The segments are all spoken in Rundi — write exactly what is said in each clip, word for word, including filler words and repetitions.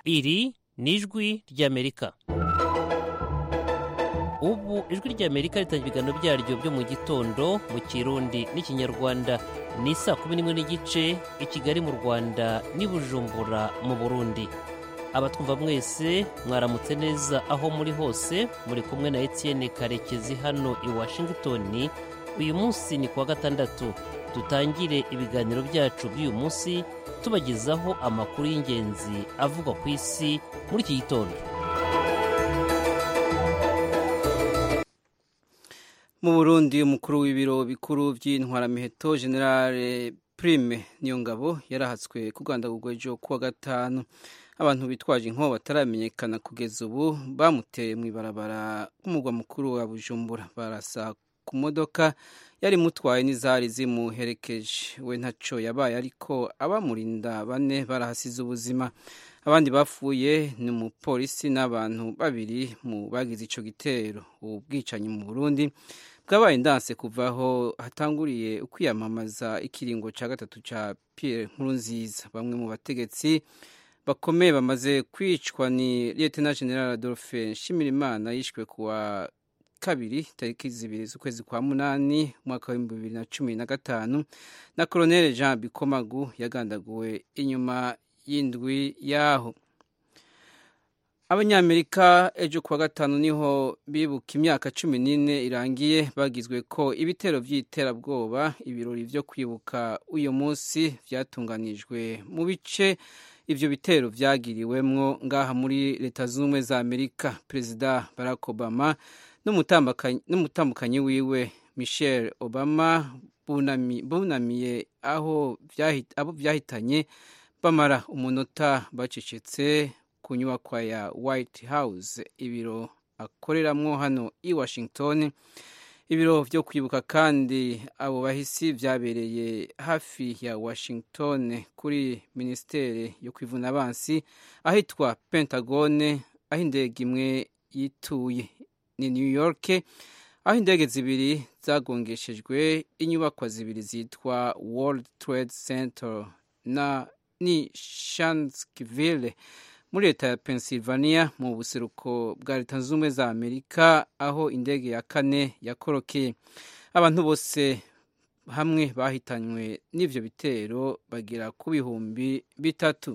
iri ni ijwi ry'Amerika. Ubu ijwi ry'Amerika ritangira ibiganiro byaryo byo mu gitondo mu Kirundi n'Ikinyarwanda. Ni saa kumi n'imwe n'igice i Kigali mu Rwanda n'i Bujumbura mu Burundi. Abatwumva mwese mwaramutse neza aho muri hose, muri kumwe na Etienne Karekezi hano i Washington. Uyu munsi ni kuwa gatandatu. Dutangire ibiganiro byacu by'uyu munsi tubagezaho amakuru y'ingenzi avugwa ku isi muri iki gitondo. Mu Burundi, umukuru w'ibiro bikuru by'intwaramiheto General Prime Niyongabo yarahatswe kugandagurwa ejo kuwa gatanu. Abantu bitwaje inkoho bataramenyekana kugeza ubu bamuteye mu ibarabara k'umugwa mukuru wa Bujumbura, barasa ku modoka yari mutwaye n'izari zimuherekeje. We ntaco yabaye, ariko abamurinda bane barahasize ubuzima. Abandi bapfuye ni umupolisi n'abantu babiri mu bagize ico gitero. Ubwicanyi mu Burundi bwabaye ndanse kuvaho hatanguriye ukwiyamamaza ikiringo ca gatatu ca Pierre Nkurunziza. Bamwe mu bategetsi bakomeye bamaze kwicwa ni Lieutenant General Adolphe Nshimirimana, yishwe kuwa kabiri tariki zibiri z'ukwezi kwa munani mwaka wa bibiri na cumi na gatanu, na Colonel Jean Bikomagu yagandaguwe inyuma y'indwi yaho. Abanyamerika ejo kuwa gatanu niho bibuka imyaka cumi n'ine irangiye bagizwe ko ibitero vy'iterabwoba. Ibirori vyo kwibuka uyu munsi vyatunganijwe mu bice ivyo bitero vyagiriwemwo ngaha muri Leta Zunze za Amerika. Perezida Barack Obama n'umutambukanyi wiwe Michelle Obama bunami, bunamiye aho abo vyahitanye, bamara umunota bacecetse ku nyubakwa ya White House, ibiro akoreramwo hano i Washington. Ibiro vyo kwibuka kandi abo bahisi vyabereye hafi ya Washington kuri ministere yo kwivuna abansi ahitwa Pentagone, aho indege imwe yituye. Ni New York, aho indege zibiri zagongeshejwe inyubakwa zibiri zitwa World Trade Center na ni Shanksville muri leta ya Pennsylvania mu buseruko bwa Leta Zunze za Amerika, aho indege ya kane yakorokeye. Abantu bose hamwe bahitanywe n'ivyo bitero bagera ku bihumbi bitatu.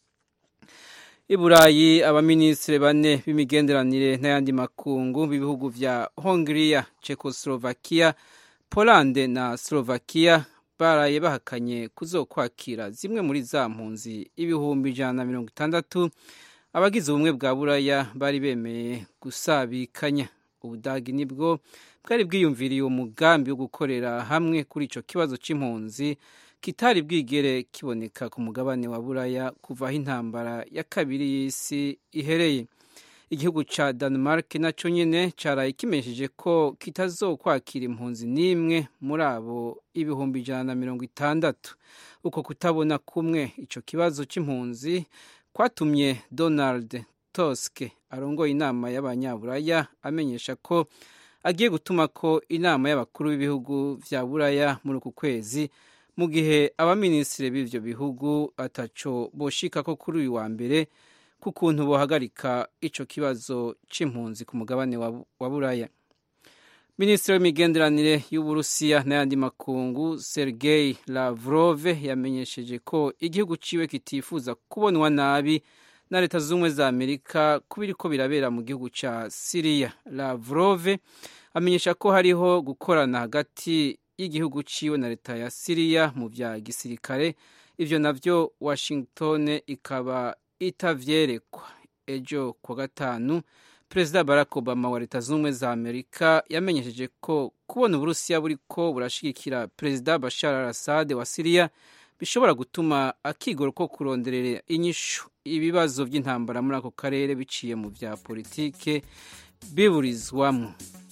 I Burayi, abaminisitiri bane b'imigenderanire n'ayandi makungu b'ibihugu vya Hongria, Czechoslovakia, Polande na Slovakia baraye bahakanye kuzokwakira zimwe muri za mpunzi ibihumbi ijana na mirongo itandatu abagize ubumwe bwa Buraya bari bemeye gusabikanya. Ubudagi nibwo bwari bwiyumviriye umugambi wo gukorera hamwe kuri ico kibazo c'impunzi kitari bwigere kiboneka ku mugabane wa Buraya kuva aho intambara ya kabiri y'isi ihereye. Igihugu ca Denmark naco nyene caraye kimenyesheje ko kitazokwakira impunzi n'imwe muri abo ibihumbi ijana na mirongo itandatu. Uko kutabona kumwe ico kibazo c'impunzi kwatumye Donald Tusk arongoye inama y'abanyaburaya amenyesha ko agiye gutuma ko inama y'abakuru b'ibihugu vya Buraya muri uku kwezi, mu gihe abaminisitiri b'ivyo bihugu ataco boshika ko kuri uyu wa mbere ku kuntu bohagarika ico kibazo c'impunzi ku mugabane wa Buraya. Minisitiri w'imigenderanire y'Uburusiya n'ayandi makungu Sergei Lavrov yamenyesheje ko igihugu ciwe kitifuza kubonwa nabi na Leta Zunze za Amerika kubiriko birabera mu gihugu ca Syria. Lavrov amenyesha ko hariho gukorana hagati y'igihugu ciwe na leta ya Syria mu vya gisirikare, ivyo navyo Washington ikaba itavyerekwa. Ejo kwa gatanu, Perezida Barack Obama wa Leta Zunze za Amerika yamenyesheje ko kubona Uburusiya buriko burashigikira Perezida Bashar al-Assad wa Syria bishobora gutuma akigoro ko kuronderera inyishu ibibazo by'intambara muri ako karere biciye mu vya politike biburizwamo.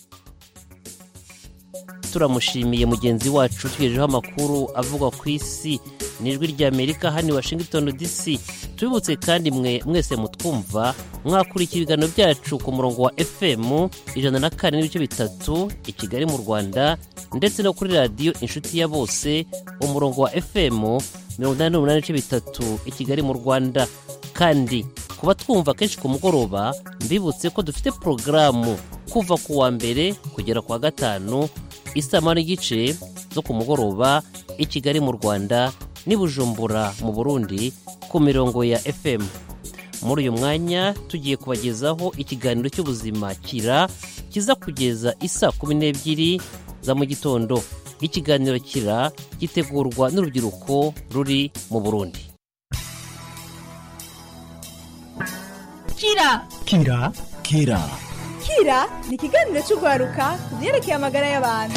Turamushimiye mugenzi wacu tugejejeho amakuru avugwa ku isi n'ijwi ry'Amerika hano Washington D C. Tubibutse kandi mwe mwese mutwumva mwakurikira ibiganiro byacu ku murongo wa F M ijana na kane n'ibice bitatu i Kigali mu Rwanda, ndetse no kuri radio Inshuti ya Bose umurongo wa F M mirongo inani n'umunani n'ibice bitatu i Kigali mu Rwanda. Kandi ku batwumva kenshi ku mugoroba mbibutse ko dufite porogaramu kuva ku wa mbere kugera ku wa gatanu isaha n'igice zo ku mugoroba i Kigali mu Rwanda n'i Bujumbura mu Burundi ku mirongo ya F M. Muri uyu mwanya tugiye kubagezaho ikiganiro cy'ubuzima Kira kiza kugeza isaa kumi n'ebyiri za mu gitondo. Ikiganiro Kira gitegurwa n'urubyiruko ruri mu Burundi. Kira Kira Kira Kira ni ikiganiro cy'urwaruka ku byerekeye amagara y'abantu.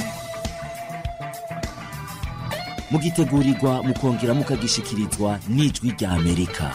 mugitegurirwa mukongera mukagishikirizwa n'ijwi rya Amerika.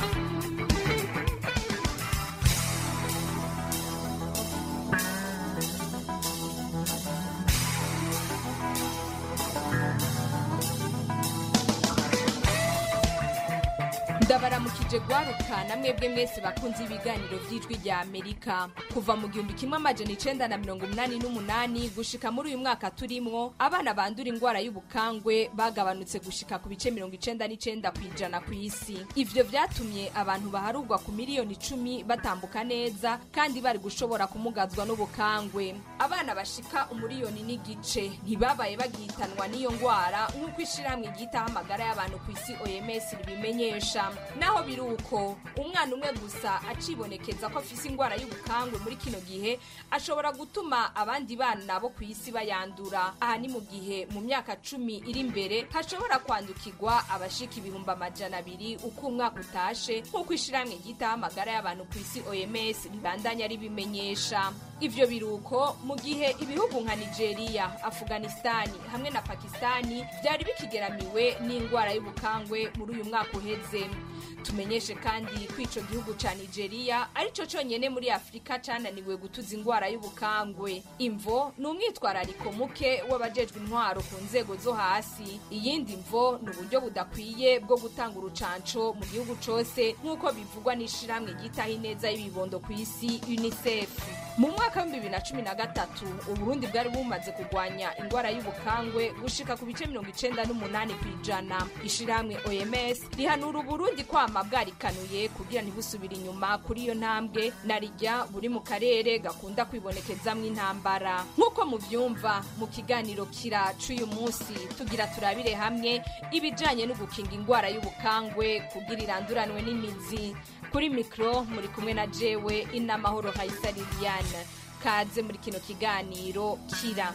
ndabaramukije gwaruka na mwebwe mwese bakunze ibiganiro by'ijwi rya Amerika. Kuva mu gihumbi kimwe amajana icenda na mirongo umunani n'umunani gushika muri uyu mwaka turimwo, abana bandura ingwara y'ubukangwe bagabanutse gushika ku bice mirongo icenda n'icenda kw'ijana ku isi. Ivyo vyatumye abantu baharugwa ku miliyoni icumi batambuka neza kandi bari gushobora kumugazwa n'ubukangwe. Abana bashika umuriyoni n'igice ntibabaye bagitanwa n'iyo ngwara nk'uko ishiramwe ryitaho amagara y'abantu ku isi O M S ribimenyesha. Naho biruko umwana umwe gusa acibonekeza ko afise ingwara y'ubukangwe muri kino gihe ashobora gutuma abandi bana bo ku isi bayandura. Aha ni mu gihe mu myaka cumi iri imbere hashobora kwandukirwa abashika ibihumbi amajana abiri uko umwaka utashe nk'uko ishiramwe ryitaho amagara y'abantu ku isi O M S ribandanya ribimenyesha. Ivyo biruko mu gihe ibihugu nka Nigeria, Afghanistani hamwe na Pakistani byari bikigeramiwe n'ingwara y'ubukangwe muri uyu mwaka uheze. Tumenyeshe kandi ko ico gihugu ca Nigeria arico conyene muri Afrika cananiwe gutuza ingwara y'ubukangwe. Imvo ni umwitwarariko muke w'abajejwe intwaro ku nzego zo hasi. Iyindi mvo ni uburyo budakwiye bwo gutanga urucanco mu gihugu cose nk'uko bivugwa n'ishiramwe ryitaho ineza y'ibibondo ku isi UNICEF. Mu mwaka wa bibiri na cumi na gatatu Uburundi bwari bumaze kugwanya ingwara y'ubukangwe gushika ku bice mirongo icenda n'umunani kw'ijana. Ishiramwe O M S rihanura Uburundi kwama bwarikanuye kugira ntibusubire inyuma kuri iyo ntambwe narijya buri mu karere gakunda kwibonekezamwo intambara. Nk'uko muvyumva mu kiganiro Kira c'uyu munsi tugira turabire hamwe ibijanye no gukinga ingwara y'ubukangwe kugira iranduranwe n'imizi. Kuri mikro muri kumwe na jewe Inamahoro Haisa Liliane. Kaze muri kino kiganiro Kira.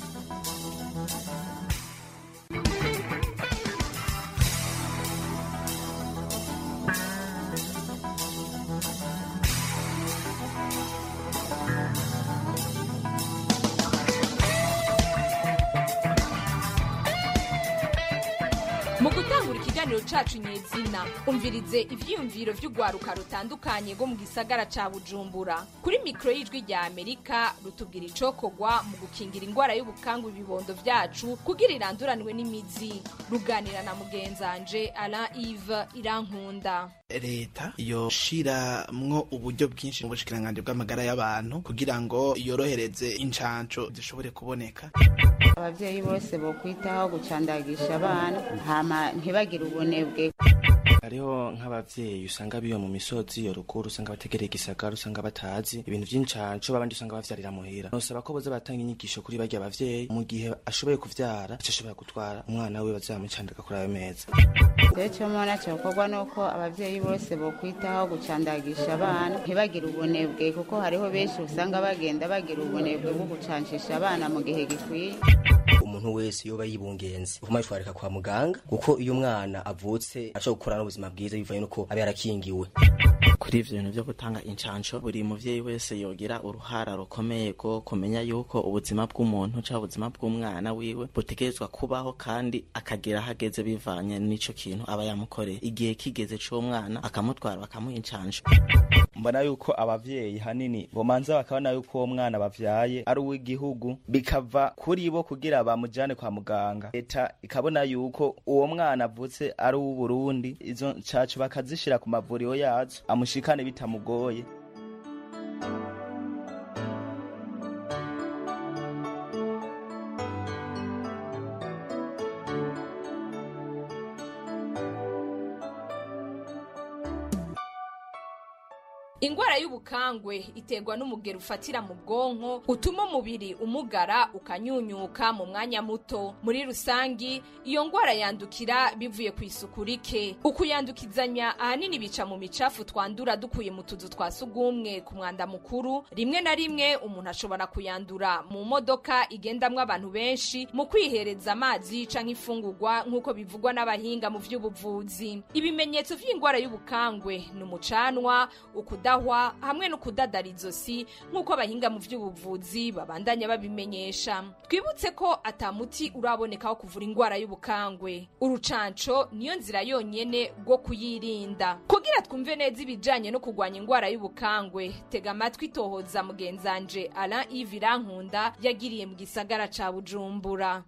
Mu gutangura ikiganiro cacu nyezina umvirize ivyiyumviro vy'ugwaruka rutandukanye go mu gisagara ca Bujumbura. Kuri mikro y'ijwi rya Amerika rutubwira icokogwa mu gukingira ingwara y'ubukangwe ibibondo vyacu kugira iranduranwe n'imizi. Ruganira na mugenzanje Alain Yves Irankunda. Leta yo shiramwo uburyo bwinshi mu bushikiranganje bw'amagara y'abantu kugira ngo yorohereze incanco zishobore kuboneka. Abavyeyi bose bo kwitaho gucandagisha abana hama ntibagire ubunebwe. Hariho nk'abavyeyi usanga biyo mu misozi yo ruguru usanga bategereye igisagara usanga batazi ibintu vy'incanco babandi usanga bavyarira muhira. Nosaba ko boza batanga inyigisho kuri barya abavyeyi mu gihe ashoboye kuvyara ashobora gutwara umwana we bazamucandaga kuri ayo meza. Deco mona cyokorwa nuko abavyeyi bose bo kwitaho gucandagisha abana ntibagire ubunebwe kuko hariho benshi usanga bagenda bagira ubunebwe bwo gucancisha abana mu gihe gikwiye. Umuntu wese yoba yibungenze kumashwarika kwa muganga kuko iyo umwana avutse ashobora gukora n'ubuzima bwiza bivanye nuko abe yarakingiwe. Kuri ivyo bintu byo gutanga incanco buri muvyeyi wese yogira uruhara rukomeye ko kumenya yuko ubuzima bw'umuntu cyangwa ubuzima bw'umwana wiwe butegerezwa kubaho kandi akagira hageze bivanye n'ico kintu aba yamukoreye. Igihe kigeze c'umwana akamutwara bakamuha incanco. Mbona yuko abavyeyi hanini bomanza bakabona yuko uwo mwana bavyaye ari uw'igihugu bikava kuri bo kugira bamujane kwa muganga. Leta ikabona yuko uwo mwana avutse ari uw'u Burundi izo cacu bakazishira ku mavuriro yazo amushikane bitamugoye. ingwara y'ubukangwe iterwa n'umugero ufatira mu bwonko utuma umubiri umugara ukanyunyuka mu mwanya muto. Muri rusangi iyo ngwara yandukira bivuye ku isuku rike. Ukuyandukizanya ahanini bica mu micafu twandura dukuye mu tuzu twa sugumwe ku mwanda mukuru. Rimwe na rimwe umuntu ashobora kuyandura mu modoka igendamwo abantu benshi, mu kwihereza amazi canke ifungurwa nk'uko bivugwa n'abahinga mu vy'ubuvuzi. Ibimenyetso vy'ingwara y'ubukangwe ni umucanwa, ukudahwa hamwe no kudadara izosi nk'uko abahinga mu vy'ubuvuzi babandanya babimenyesha. Twibutse ko atamuti uraboneka wo kuvura ingwara y'ubukangwe. Urucanco niyo nzira yonyene rwo kuyirinda. Kugira twumve neza ibijanye no kugwanya ingwara y'ubukangwe, tega amatwi tohoza mugenzanje Alain Yves Irankunda yagiriye mu gisagara ca Bujumbura.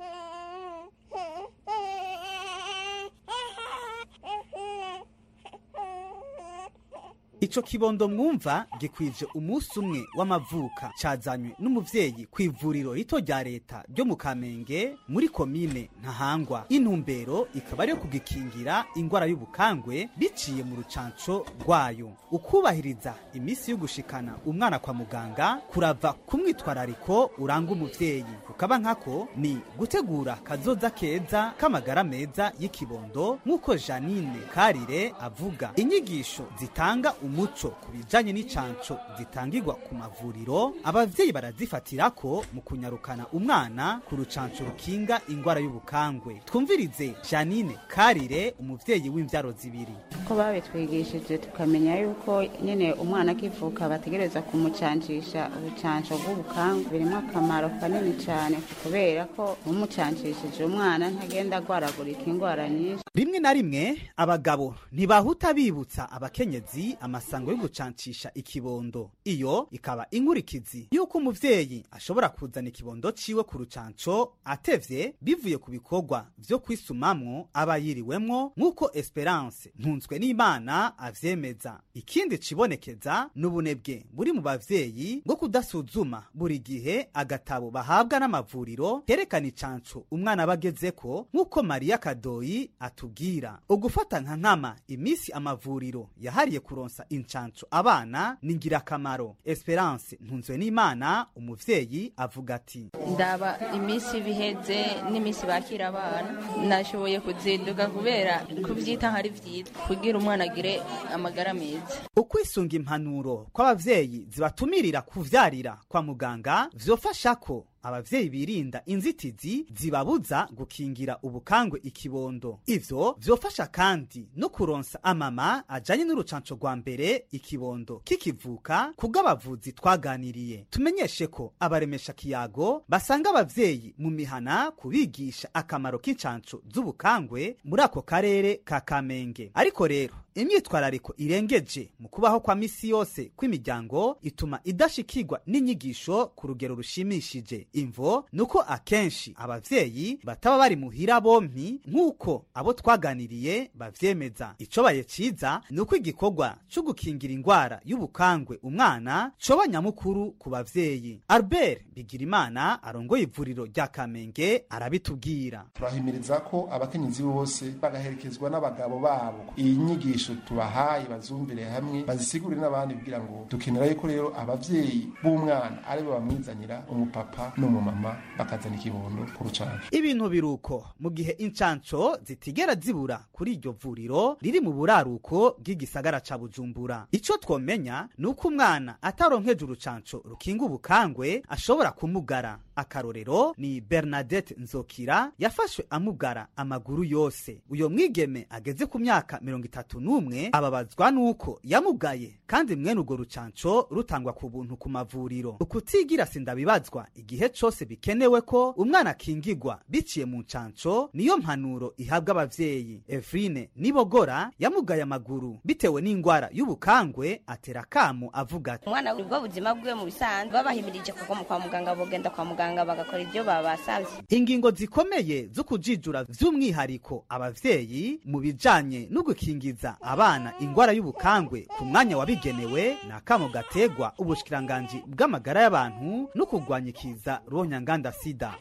Ico kibondo mwumva gikwije umunsi umwe w'amavuka cazanywe n'umuvyeyi kw'ivuriro rito rya leta ryo mu Kamenge muri komine Ntahangwa. Intumbero ikaba ari yo kugikingira ingwara y'ubukangwe biciye mu rucanco rwayo. Ukubahiriza imisi yo gushikana umwana kwa muganga kurava ku mwitwarariko uranga umuvyeyi, kukaba nkako ni gutegura kazoza keza k'amagara meza y'ikibondo nk'uko Janine Karire avuga. Inyigisho zitanga umuco kubijanye n'icanco zitangirwa ku mavuriro, abavyeyi barazifatirako mu kunyarukana umwana ku rucanco rukinga ingwara y'ubukangwe. Twumvirize Janine Karire, umuvyeyi w'imvyaro zibiri. Ko babitwigishije tukamenya yuko nyene umwana akivuka bategereza kumucancisha urucanco rw'ubukangwe, birimo akamaro kanini cyane kubera ko umucancishije umwana ntagenda agwaragurika ingwara nyinshi. Rimwe na rimwe abagabo ntibahuta bibutsa abakenyezi amasango yo gucancisha ikibondo. Iyo ikaba inkurikizi yuko umuvyeyi ashobora kuzana ikibondo ciwe ku rucanco atevye bivuye ku bikorwa vyo kwisumamwo aba yiriwemwo, nk'uko Esperance Ntunzwe n'Imana avyemeza. Ikindi cibonekeza n'ubunebwe buri mu bavyeyi ngo kudasuzuma buri gihe agatabo bahabwa n'amavuriro kerekana icanco umwana bagezeko, nk'uko Maria Kadoyi atubwira. Ugufata nka nkama imisi amavuriro yahariye kuronsa incanco abana ni ngirakamaro. Esperance Ntunzwe n'Imana umuvyeyi avuga ati: ndaba imisi biheze n'imisi bakira abana nashoboye kuzinduka kubera kuvyita hari vyiza kugira umwana agire amagara meza. Ukwisunga impanuro kw'abavyeyi zibatumirira kuvyarira kwa muganga vyofasha ko abavyeyi birinda inzitizi zibabuza gukingira ubukangwe ikibondo. Ivyo vyofasha kandi no kuronsa amama ajanye n'urucanco rwa mbere ikibondo kikivuka kubw'abavuzi twaganiriye. Tumenyeshe ko abaremesha kiyago basanga abavyeyi mu mihana kubigisha akamaro k'incanco z'ubukangwe muri ako karere ka Kamenge. Ariko rero imyitwarariko irengeje mu kubaho kwa misi yose kw'imiryango ituma idashikirwa n'inyigisho ku rugero rushimishije. Imvo nuko akenshi abavyeyi bataba bari muhira bompi nk'uko abo twaganiriye bavyemeza. Ico baye ciza nuko igikorwa cyo gukingira ingwara y'ubukangwe umwana coba nyamukuru ku bavyeyi. Albert Bigirimana arongoye ivuriro rya Kamenge arabitubwira. Turahimiriza ko abakenyezi bose bagaherekezwa n'abagabo babo. Iyi nyigisho tubahaye bazumvire hamwe bazisigurire n'abandi kugira ngo dukenera yuko rero abavyeyi b'umwana ari bo bamwizanira umupapa n'umumama bakazana ikibondo ku rucanco. Ibintu biruko mu gihe incanco zitigera zibura kuri iryo vuriro riri mu buraruko bw'igisagara ca Bujumbura. Ico twomenya nuko umwana ataronkeje urucanco rukinga ubukangwe ashobora kumugara. Akarorero ni Bernadette Nzokira yafashwe amugara amaguru yose. Uyo mwigeme ageze ku myaka mirongo itatu n'umwe ababazwa nuko yamugaye kandi mwene urwo rucanco rutangwa ku buntu ku mavuriro. Ukutigira sindabibazwa igihe cose bikenewe ko umwana akingirwa biciye mu ncanco niyo mpanuro ihabwa abavyeyi. Efrine Nibogora yamugaye amaguru bitewe n'ingwara y'ubukangwe atera kamo avuga ati: umwana ubwo buzima bwe mu bisanzwe babahimirije kuko mu kwa muganga bogenda kwa muganga bagakora ibyo babasavye. Ingingo zikomeye zo kujijura vy'umwihariko abavyeyi mu bijanye no gukingiza abana ingwara y'ubukangwe ku mwanya wabigenewe na kamo gategwa ubushikiranganji bw'amagara y'abantu no kugwanya ikiza ruhonyanganda sida.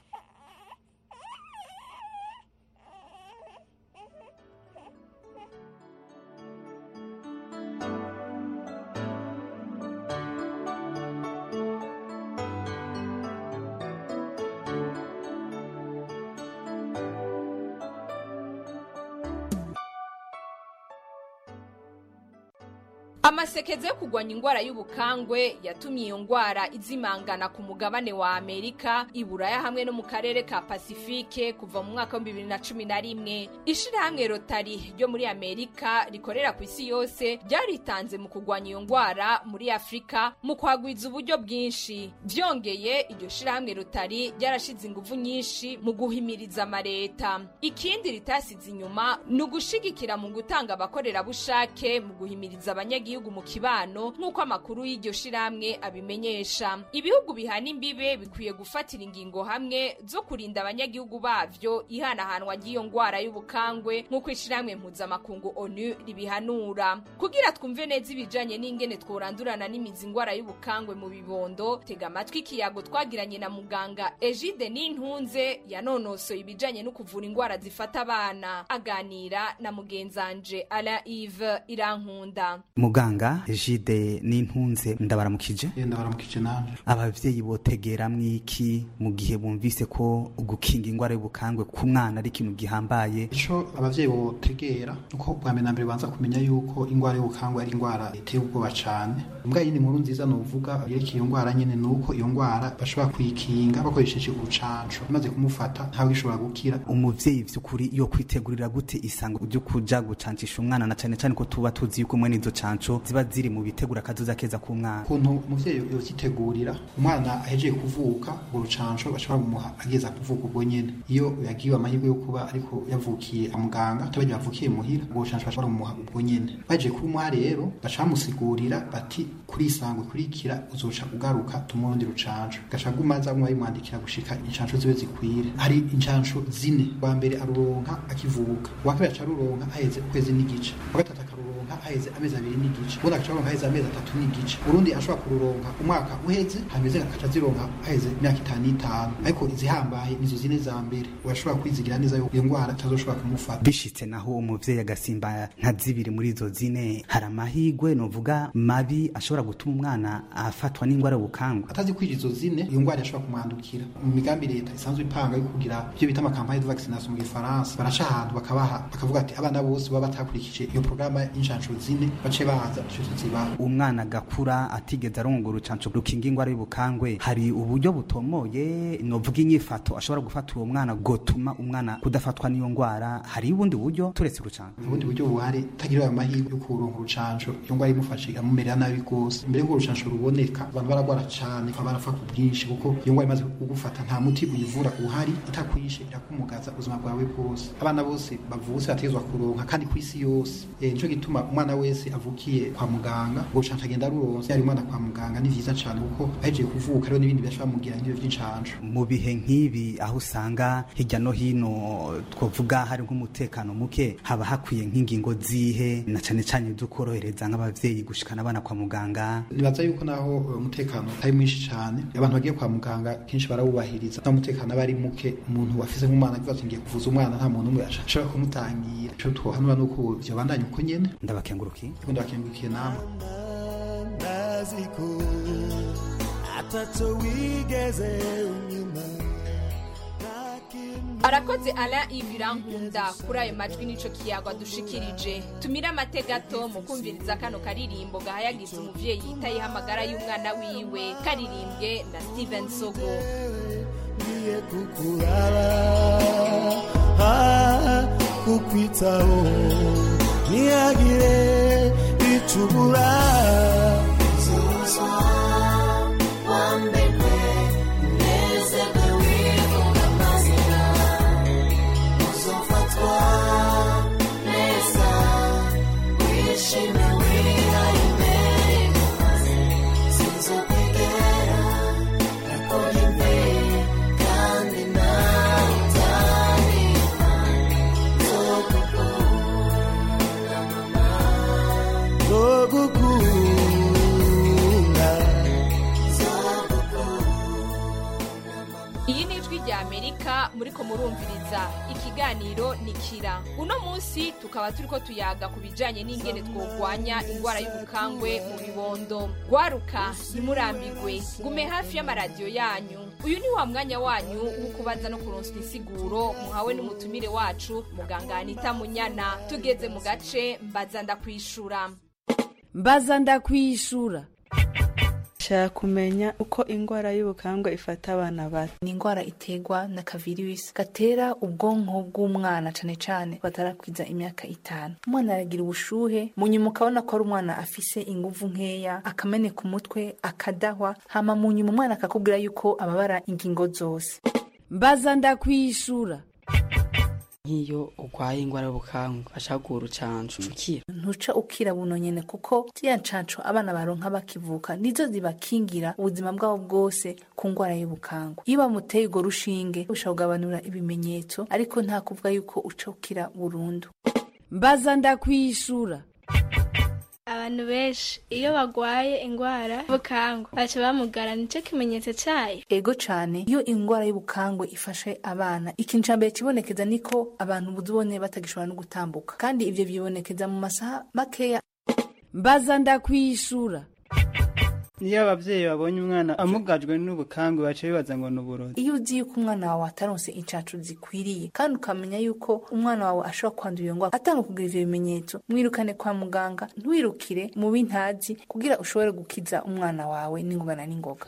Amasekeze yo kugwanya ingwara y'ubukangwe yatumye iyo ngwara izimangana ku mugabane wa Amerika, Iburaya hamwe no mu karere ka Pacifique kuva mu mwaka wa bibiri na cumi na rimwe. Ishirahamwe Rotary ryo muri Amerika rikorera ku isi yose ryaritanze mu kugwanya iyo ngwara muri Afrika mu kwagwiza uburyo bwinshi. Vyongeye iryo shirahamwe Rotary ryarashize ingufu nyinshi mu guhimiriza amareta. Ikindi ritasize inyuma ni ugushigikira mu gutanga abakorera bushake mu guhimiriza abanyagihugu mu kibano nk'uko amakuru y'iryo shiramwe abimenyesha. Ibihugu bihana imbibe bikwiye gufatira ingingo hamwe zo kurinda abanyagihugu bavyo ihanahanwa ry'iyo ngwara y'ubukangwe nk'uko ishiramwe mpuzamakungu ONU ribihanura. Kugira twumve neza ibijanye n'ingene tworandurana n'imizi ngwara y'ubukangwe mu bibondo, tega amatwi ikiyago twagiranye na muganga Egide Nintunze yanonosoye ibijanye no kuvura ingwara zifata abana, aganira na mugenzanje Alain Yves Irankunda. Muganga Egide Nintunze ndabaramukije. Ndabaramukije nanje. Abavyeyi botegera mwiki mu gihe bumvise ko gukinga ingwara y'ubukangwe ku mwana ari ikintu gihambaye? Ico abavyeyi botegera uko bwa mbere nambere banza kumenya yuko ingwara y'ubukangwe ari ingwara iteye ubwoba cane. Mbwa yindi nkuru nziza no vuga yerekeye iyo ngwara nyene nuko iyo ngwara bashobora kuyikinga bakoresheje urucanco, maze kumufata ntawe ishobora gukira. Umuvyeyi vy'ukuri yo kwitegurira gute isango ryo kuja gucancisha umwana, na cane cane ko tuba tuzi yuko mwene izo canco ziba ziri mu bitegura kazoza keza ku mwana? Kuntu umuvyeyi yokitegurira umwana ahejeje kuvuka urucanco bashobora kumuha ageza kuvuka ubwo nyene. Iyo yagiwe amahirwe yo kuba ariko yavukiye amuganga tabaje bavukiye muhira ubwo rucanco bashobora kumuha ubwo nyene. Baje kumuha rero bacamusigurira bati kuri isango kurikira uzoca ugaruka tumurundi rucanco, gaca gumaza mwayi mwandikira gushika incanco zibe zikwire. Hari incanco zine, wa mbere aruronka akivuka, wa kabiri acaruronka aheze ukwezi n'igice, wa gatatu akaruronka aheze amezi abiri n'igice, ubundi akacaronka aheze amezi atatu n'igice, urundi ashobora kururonka umwaka uheze hameze akaca zironka aheze imyaka itanu n'itanu. Ariko izihambaye nizo zine za mbere urashobora kwizigira neza yuko iyo ngwara itazoshobora kumufata. Bishitse naho umuvyeyi agasimba nka zibiri muri izo zine, hari amahigwe novuga mabi ashobora gutuma umwana afatwa n'ingwara y'ubukangwe? Atazi kwija izo zine iyo ngwara yashobora kumwandukira. Mu migambi leta isanzwe ipanga yo kugira ibyo bita amakampanye de vaccination mu Gifaransa, baraca ahantu bakabaha bakavuga ati abana bose baba batakurikije iyo programa y'incanco zine bace baza ico tuzibaha. Umwana gakura atigeze aronga urucanco rukinga ingwara y'ubukangwe, hari uburyo butomoye novuga inyifato ashobora gufata uwo mwana gotuma umwana kudafatwa n'iyo ngwara? Hari ubundi buryo turetse urucanco? Ubundi buryo buhari tagira amahirwe yo kuronka urucanco iyo ngwara imufashe amumerera nabi gose. Mbere ngo urucanco ruboneka abantu baragwara cane barafa ku bwinshi, kuko iyo ngwara imaze kugufata nta muti uyivura uhari, itakwishe irakumugaza ubuzima bwawe bwose. Abana bose bavutse bategezwa kuronka kandi ku isi yose. Eh nico gituma umwana wese avukiye kwa muganga urucanco agenda ruronse yari umwana kwa muganga ni vyiza cane, kuko ahejeje kuvuka rero n'ibindi byashobora mugira n'ibyo vy'incanco. Mu bihe nk'ibi aho usanga hirya no hino twovuga hari nk'umutekano muke, haba hakwiye nk'ingingo zihe na cane cane dukorohereza nk'abavyeyi gushikana abana kwa muganga? Nibaza yuko naho umutekano atari mwinshi cane, abantu bagiye kwa muganga kenshi barawubahiriza. Na umutekano abari muke, umuntu wafise nk'umwana kibazo ngiye kuvuza umwana nta muntu umwe ashobora kumutangira. Ico twohanura nuko byo bandanye uko nyene. Ndabakengurukiye. Ndabakengurukiye namwe. Naziko atato wigeze unyuma. Arakoze Alain Yves Irankunda kuri ayo majwi nico kiyago dushikirije. Tumira amategato mu kumviriza kano karirimbo gahayagiza umuvyeyi yitaye hamagara y'umwana wiwe, karirimbwe na Steven Sogo. Niye kukurara ha kukwitaho niyagire icubura zoza wambekwe nezebe wivuga mazina uzofatwa neza wishime wihaye sinzokwigera nakora imbere kandi nawutaniha zogukunda mama zogukunda. Iyi ni ijwi rya Amerika muriko murumviriza, ikiganiro nikira. Uno munsi tukaba turiko tuyaga ku bijanye n'ingene twogwanya ingwara y'ubukangwe mu bibondo. Gwaruka nimurambigwe, gume hafi y'amaradiyo yanyu. Uyu ni wa mwanya wanyu wo kubaza no kuronswa insiguro muhawe n'umutumire wacu muganga Anita Munyana. Tugeze mu gace mbaza ndakwishura. mbaza ndakwishura. Shaka kumenya uko ingwara y'ubukangwe ifata abana bato. Ni ingwara iterwa na kavirus gatera ubwonko bw'umwana cane cane batarakwiza imyaka itanu. Umwana aragira ubushuhe, munyuma ukabona ko ari umwana afise inguvu nkeya, akameneka umutwe, akadahwa, hama munyuma umwana akakubwira yuko ababara ingingo zose. Mbaza ndakwishura. Nk'iyo urwaye ingwara y'ubukangwe bashaka urucanco ukira. Ntuca ukira buno nyene kuko ziya ncanco abana baronka bakivuka nizo zibakingira ubuzima bwabo bwose ku ngwara y'ubukangwe. Iyo bamuteye urwo rushinge ushobora ibimenyetso ariko nta kuvuga yuko uca ukira burundu. Mbaza ndakwishura. Abantu benshi iyo bagwaye ingwara y'ubukangwe baca bamugara nico kimenyetso cayo. Ego cane iyo ingwara y'ubukangwe ifashe abana ikintu ca mbere kibonekeza niko abantu buzubone batagishobora no gutambuka kandi ivyo bibonekeza mu masaha makeya. Mbaza ndakwishura. Niyo abavyeyi babonye umwana amugajwe n'ubukangwe bace bibaza ngo nuburozi. Iyo uzi yuko umwana wawe ataronse incacu zikwiriye kandi ukamenya yuko umwana wawe ashobora kwandura iyo ngwara atanga kugira ivyo bimenyetso, mwirukane kwa muganga, ntwirukire mu bintazi kugira ushobore gukiza umwana wawe n'ingogana n'ingoga.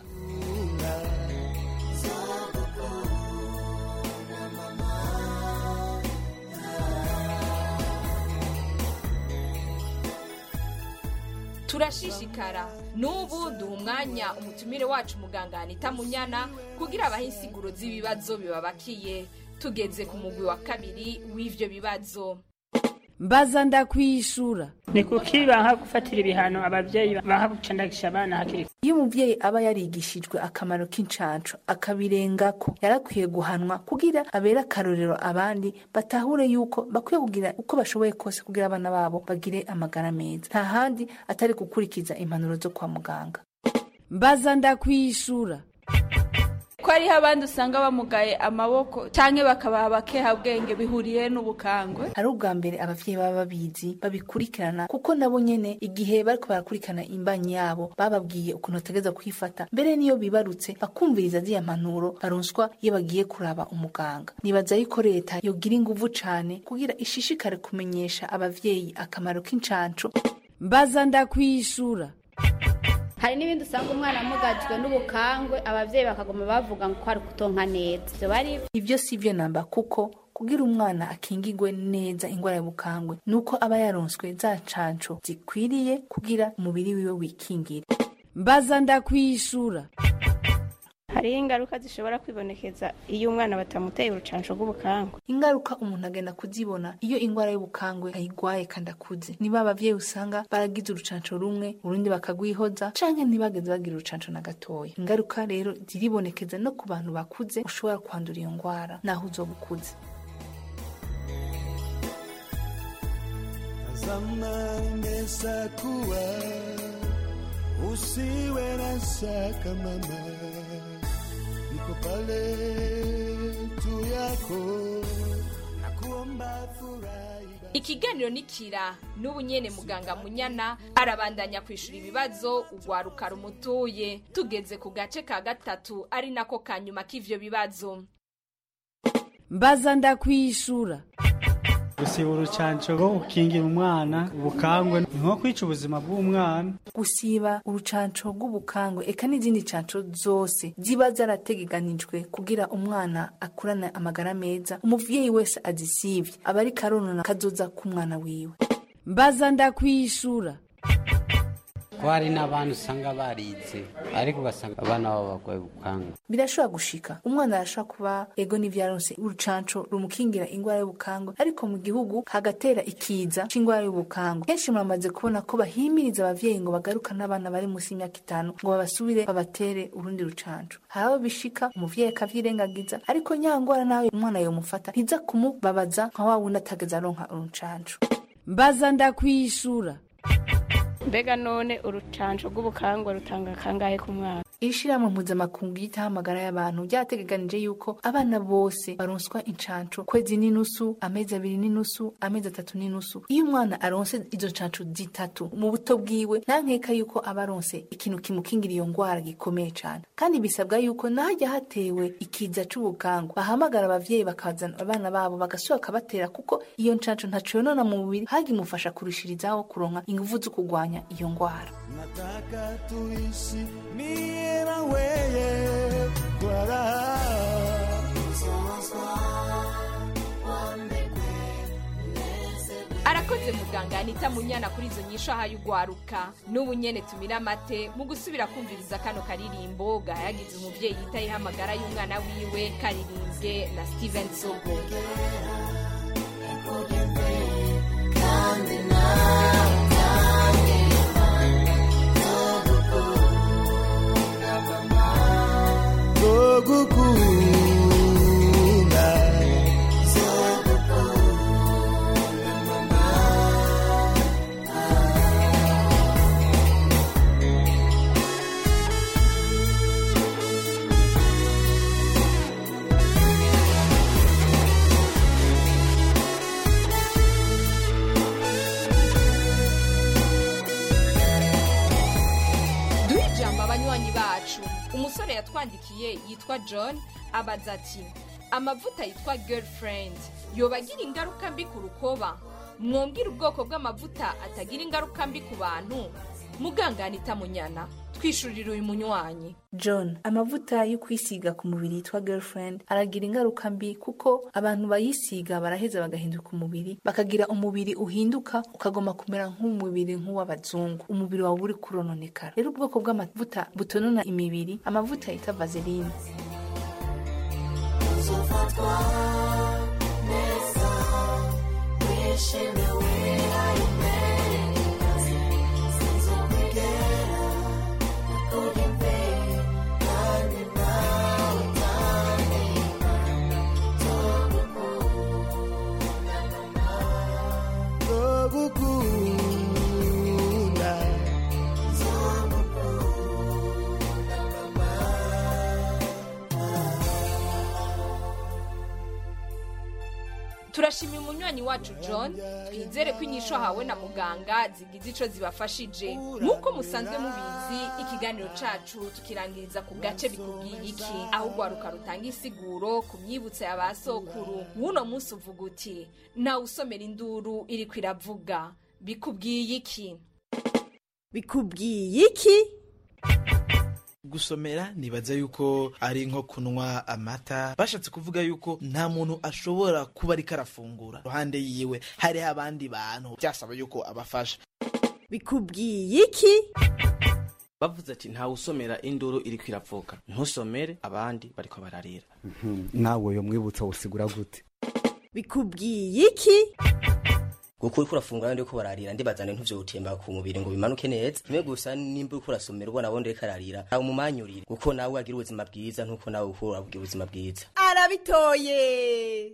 Turashishikara nubu duha umwanya umutumire wacu muganga Anita Munyana kugira abahe insiguro z'ibibazo bibabakiye. Tugeze ku mugwi wa kabiri w'ivyo bibazo. Mbaza ndakwishura. Ni kuki banka gufatira ibihano abavyeyi banka gucandagisha abana hakiri. Iyo umuvyeyi aba yarigishijwe akamaro k'incanco akabirengako yarakwiye guhanwa kugira abera akarorero abandi batahure yuko bakwiye kugira uko bashoboye kose kugira abana babo bagire amagara meza. Nta handi atari gukurikiza impanuro zo kwa muganga. Mbaza ndakwishura. Ko ari abandi usanga bamugaye amaboko canke bakabaha bakeha bwenge bihuriye n'ubukangwe. Ari ubwa mbere abavyeyi baba babizi babikurikirana kuko nabo nyene igihe bariko barakurikirana imbanyi yabo bababwiye ukuntu bategeza kwifata mbere niyo bibarutse bakumviriza ziya mpanuro baronswa iyo bagiye kuraba umuganga. Nibaza yuko leta yogira inguvu cane kugira ishishikare kumenyesha abavyeyi akamaro k'incanco. Mbaza ndakwishura. Hari n'ibindi usanga umwana amugajwe n'ubukangwe abavyeyi bakagoma bavuga ngo kwari kutonka neza. Byo bari ivyo sivyo namba kuko kugira umwana akingigwe neza ingwara y'ubukangwe nuko aba yaronswe za canco zikwiriye kugira umubiri wiwe wikingire. Mbaza ndakwishura. Hari ingaruka zishobora kwibonekeza iyo umwana batamuteye urucanco rw'ubukangwe. Ingaruka umuntu agenda kuzibona iyo ingwara y'ubukangwe ayigwaye kandi akuze. Niba abavyeyi usanga baragize urucanco rumwe urundi bakagwihoza canke ntibageze bagira urucanco na gatoya. Ingaruka rero ziribonekeza no ku bantu bakuze ushobora kwandura iyo ngwara naho uzobukuze. Zamani mesa kuwa usiwe na shaka mama. Niko pale tu yako na kuomba furahi. Ikiganiro nikira n'ubu nyene muganga Munyana arabandanya kwishura ibibazo ugwaruka rumutuye. Tugeze ku gace ka gatatu ari nako kanyuma k'ivyo bibazo. Mbaza ndakwishura. Gusiba urucanco rwo gukingira umwana ubukangwe nko kwica ubuzima bw'umwana. Gusiba urucanco rw'ubukangwe eka n'izindi canco zose ziba zarategekanijwe kugira umwana akurana amagara meza. Umuvyeyi wese azisivye aba ari karonona kazoza ku mwana wiwe. Mbaza ndakwishura. Ko hari n'abantu usanga barize ariko ugasanga abana babo bagwaye ubukangwe. Birashobora gushika umwana arashobora kuba ego n'ivyaronse urucanco rumukingira ingwara y'ubukangwe ariko mu gihugu hagatera ikiza c'ingwara y'ubukangwe. Kenshi muramaze kubona ko bahimiriza abavyeyi ngo bagaruka n'abana bari musi y'imyaka itanu ngo babasubire babatere urundi rucanco. Haraho bishika umuvyeyi akavyirengagiza ariko nyangwara nawe umwana yomufata ntiza kumubabaza nka wa wundi atageza aronka urucanco. Mbaza ndakwishura. Mbega none urucanco rw'ubukangwe rutanga kangahe ku mwana? ishirahamwe mpuzamakungu yitaho amagara y'abantu ryategekanije yuko abana bose baronswa incanco kwezi n'inusu, amezi abiri n'inusu, amezi atatu n'inusu. Iyo umwana aronse izo ncanco zitatu mu buto bwiwe, nta nkeka yuko abaronse ikintu kimukingira iyo ngwara gikomeye cane. Kandi bisabwa yuko nahajya hatewe ikiza c'ubukangu bahamagara abavyeyi bakazana abana babo bagasubira kabatera, kuko iyo ncanco ntaco yonona mu mubiri, hagi mufasha kurushirizaho kuronka inguvu zo kugwanya iyo ngwara. Nataka tuishi mie na weye kwa raha. Arakoze muganga Anita Munyana kuri izo nyisho ahayugwaruka. N'ubu nyene tumira amate mu gusubira kumviriza kano karirimbo gayagize umuvyeyi yitaye hamagara y'umwana wiwe, karirimbwe na Steven Sogo. Umusore yatwandikiye yitwa John abaza ati amavuta yitwa Girlfriend yobagira ingaruka mbi ku rukoba? Mwongera ubwoko bw'amavuta atagira ingaruka mbi ku bantu? Muganga Anita Munyana twishurira uyu munywanyi. John, amavuta yo kwisiga ku mubiri yitwa Girlfriend aragira ingaruka mbi, kuko abantu bayisiga baraheza bagahinduka umubiri, bakagira umubiri uhinduka ukagoma kumera nk'umubiri nk'uw'abazungu, umubiri wawe uri kurononekara. Rero ubwoko bw'amavuta butonona imibiri, amavuta yita Vaseline. Turashimye umunywanyi wacu John, twizere ko inyisho hawe na muganga zigize ico zibafashije. Nkuko musanzwe mubizi, ikiganiro cacu tukirangiriza ku gace bikubwiye iki, aho gwaruka rutanga isiguro ku myibutso y'abasokuru. Wuno munsi uvuga uti na usomera induru iri kwiravuga. Bikubwiye iki? Bikubwiye iki? Gusomera nibaza yuko ari nko kunwa amata, bashatse kuvuga yuko nta muntu ashobora kuba ari karafungura ruhande yiwe hari abandi bantu byasaba yuko abafasha. Bikubwiye iki? Bavuze ati nta usomera induru iri kwiravuga, ntusomere abandi bariko bararira. Nawe yo mwibutsa usigura gute? Bikubwiye iki? Guko uri kurafungura ndi ko bararira ndibazane ntuvyo utemba ku mubiri ngo bimanuke neza. Kimwe gusa nimba uri kurasomera ubona bonde kararira, aho mumanyurire guko nawe agira ubuzima bwiza ntuko nawe ukora agira ubuzima bwiza. Arabitoye.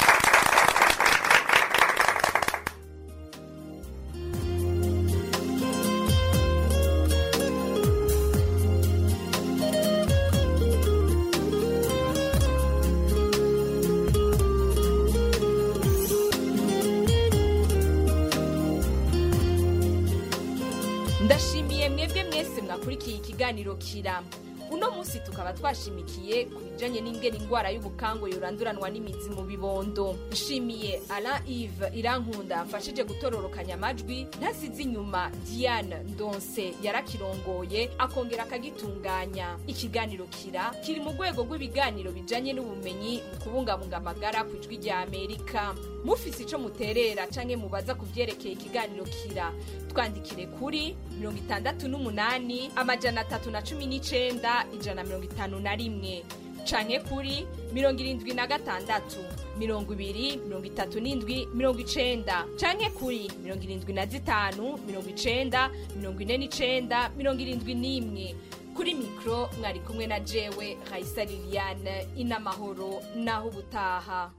Ndashimiye mwebwe mwese mwakurikiye ikiganiro Kira. Uno munsi tukaba twashimikiye kubijanye n'ingene ingwara y'ubukango yoranduranwa n'imizi mu bibondo. Nshimiye Alain Yves Irankunda afashije gutororokanya amajwi, ntasize inyuma Diane Ndonse yarakirongoye akongera akagitunganya. Ikiganiro Kira kiri mu rwego rw'ibiganiro bijanye n'ubumenyi mu kubungabunga amagara ku ijwi rya Amerika. Mufise ico muterera canke mubaza kuvyerekeye ikiganiro Kira, twandikire kuri mirongo itandatu n'umunani amajana atatu na cumi n'icenda ijana mirongo itanu na rimwe, canke kuri mirongo irindwi na gatandatu mirongo ibiri mirongo itatu n'indwi mirongo icenda, canke kuri mirongo irindwi na zitanu mirongo icenda mirongo ine n'icenda mirongo irindwi n'imwe. Kuri mikro mwari kumwe na jewe Raisa Liliane. Inamahoro naho ubutaha.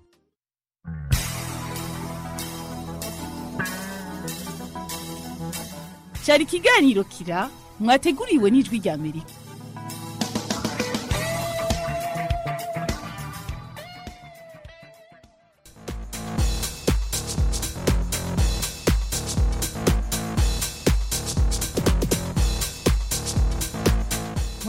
Cyari ikiganiro Kira mwateguriwe n'ijwi rya Amerika.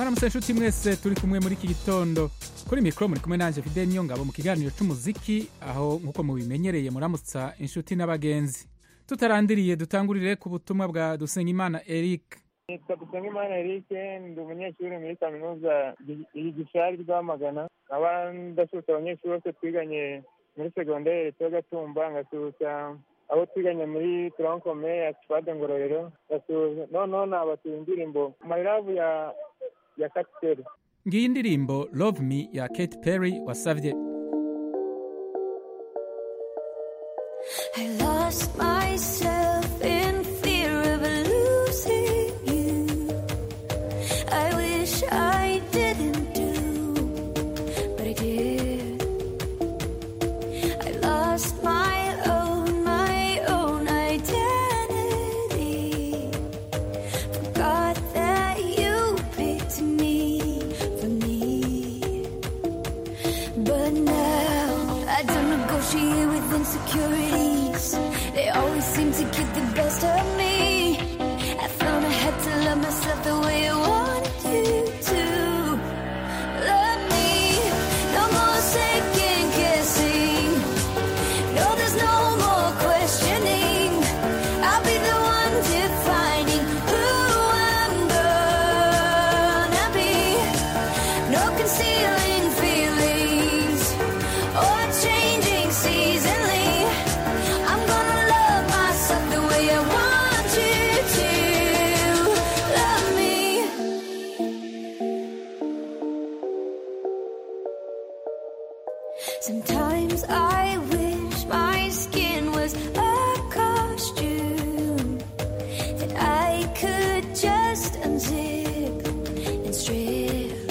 mwaramutse nshuti mwese turi kumwe muri iki gitondo kuri mikoro muri kumwe nanje Fidel Niyongabo mu kiganiro c'umuziki aho nkuko mubimenyereye muramutsa inshuti n'abagenzi tutarandiriye dutangurire ku butumwa bwa Dusengimana Eric. Nitwa Dusengimana Eric, ndi umunyeshuri muri kaminuza y'Igishari Rwamagana, nkaba ndasuhuza abanyeshuri bose twiganye muri segondere ya Gatumba, ngasuhuza abo twiganye muri Turankome ya Twade Ngororero, ngasuhuza noneho nabatuye indirimbo My Love ya ya Katy Perry. Ngiyi indirimbo Love Me ya Katy Perry wasavye. I lost myself in fear of losing you. I wish I didn't do, but I did. I lost my own, my own identity. Forgot that you picked me for me. But now I don't negotiate with insecurity. They always seem to get the best of me. I found I had to love myself the way I wanted you to. Love me, no more second guessing. No, there's no more questioning. I'll be the one defining who I'm gonna be. No concealing feelings or changing seasonally. I'm gonna love myself the way I want you to love me. Sometimes I wish my skin was a costume that I could just unzip and strip.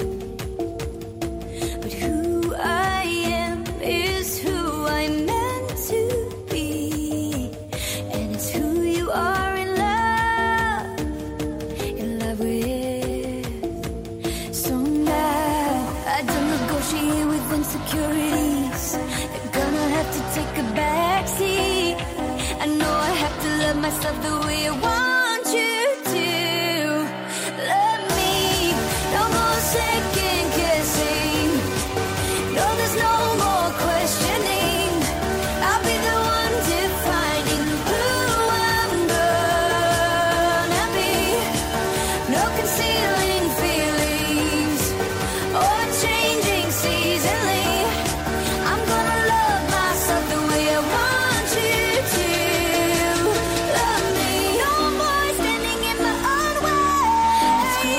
But who I am is who I'm meant to be, and it's who you are in love, in love with. So now I don't negotiate with insecurities. They're gonna have to take a back seat. I know I have to love myself the way I want you to love me. No more second guessing. No, there's no more questioning. I'll be the one defining who I'm gonna be. No concealing feelings or changing seasonally. I'm gonna love myself the way I want you to love me. No more standing in my own way.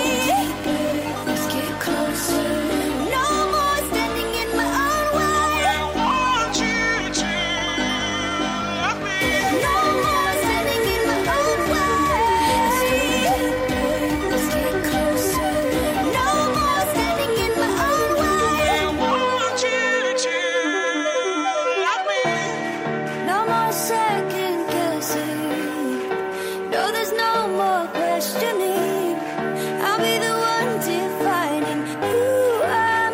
Let's get closer. No more standing in my own way. I want you to love me. No more standing in my own way. Let's get closer. No more standing in my own way. I want you to love me. No more second guessing. No, there's no more questioning. I'll be the one defining who I'm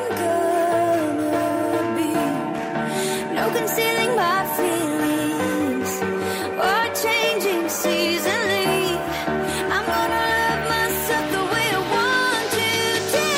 gonna be. No concealing my feelings or changing seasonally. I'm gonna love myself the way I want you to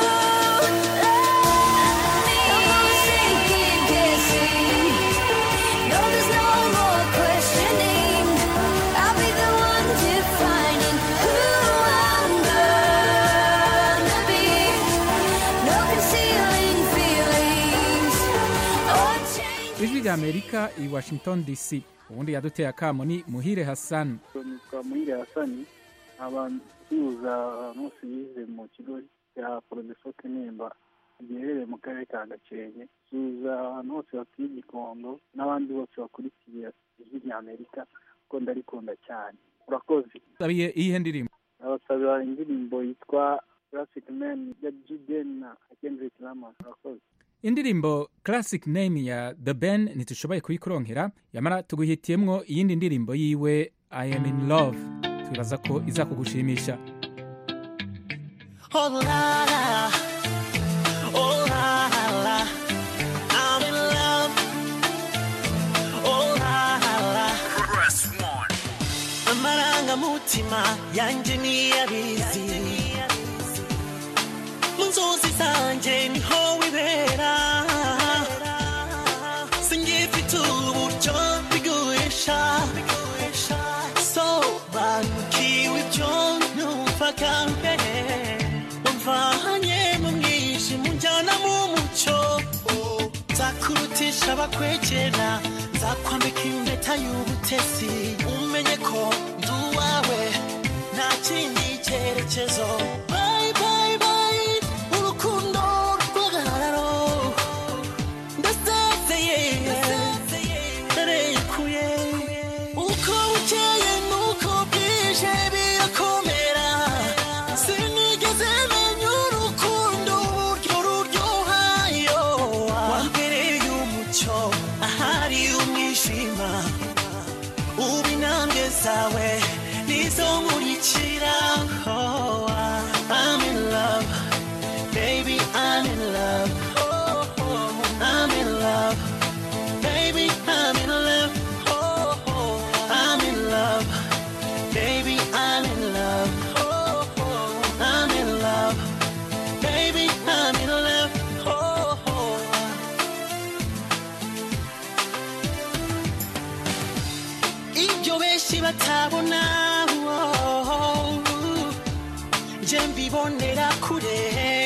love me. No more second guessing. No, there's no more questioning. I'll be the one defining who I'm gonna be. No concealing feelings or change. Ijwi rya Amerika i Washington D C. Ubundi yaduteye akamo ni Muhire Hassan. Nitwa Muhire Hassan, abantu tuza munsi yize mu kigo cya Professor Kinimba giherereye mu karere ka Gakenke. Tuza ahantu hose batuye Gikondo n'abandi bose bakurikiye ijwi rya Amerika ko ndarikunda cyane. Urakoze. Sabiye iyihe ndirimbo? Abasabira indirimbo yitwa Classic Man ya Jiden na Kendrick Lamar. Urakoze. Indirimbo Classic Name ya The Ben ntitushoboye kuyikuronkera, yamara tuguhitiyemwo iyindi ndirimbo yiwe I Am In Love. Twibaza ko iza kugushimisha. Oh la la, oh la la, I'm in love. Oh la la, press one. Amaranga mutima yanje niyabizi. zanjye niho wibera singifite uburyo bigurisha sobanukiwe ibyo numvaga mbere wamvanye mu mwijima unjyana mu mucyo nzakurutisha abakwegera nzakwambika impeta y'ubutesi umenye ko ndi uwawe nta kindi cyerekezo bye bye bye urukundo rw'agahararo ndasezeye ndarekuye uko bukeye nuko bwije birakomera sinigeze menya urukundo uburyo ruryohayo wambereye umucyo ahari umwijima ubu intambwe zawe nizo nkurikira. Oh, I'm in love, baby, I'm in love. Oh, I'm in love, baby, I'm in love. Oh, I'm in love, baby, I'm in love. Oh, I'm in love, baby, I'm in love. Oh, ibyo benshi batabona nje mbibonera kure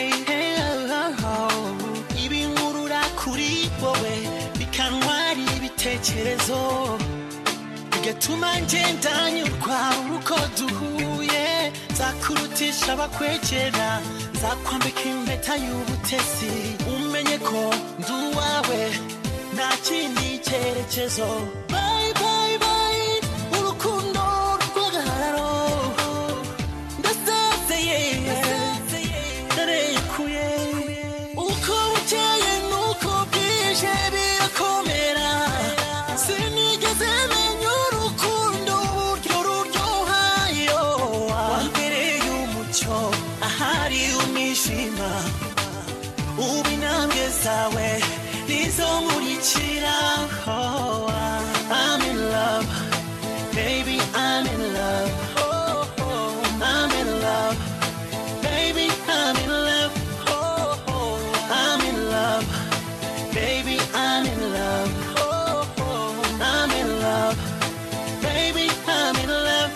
ibinkurura kuri wowe bikantwara ibitekerezo bigatuma ngenda nyurwa uko duhuye nzakurutisha abakwegera nzakwambika impeta y'ubutesi umenye ko ndi uwawe nta kindi cyerekezo. Bye bye bye urukundo rw'agahararo ndasezeye ndarekuye uko bukeye nuko bwije birakomera sinigeze menya urukundo uburyo ruryohayo wambereye umucyo ahari umwijima ubu intambwe zawe nizo nkurikira. Oh, I'm in love, baby, I'm in love. Oh, I'm in love, baby, I'm in love. Oh, I'm in love, baby, I'm in love. Oh, I'm in love, baby, I'm in love.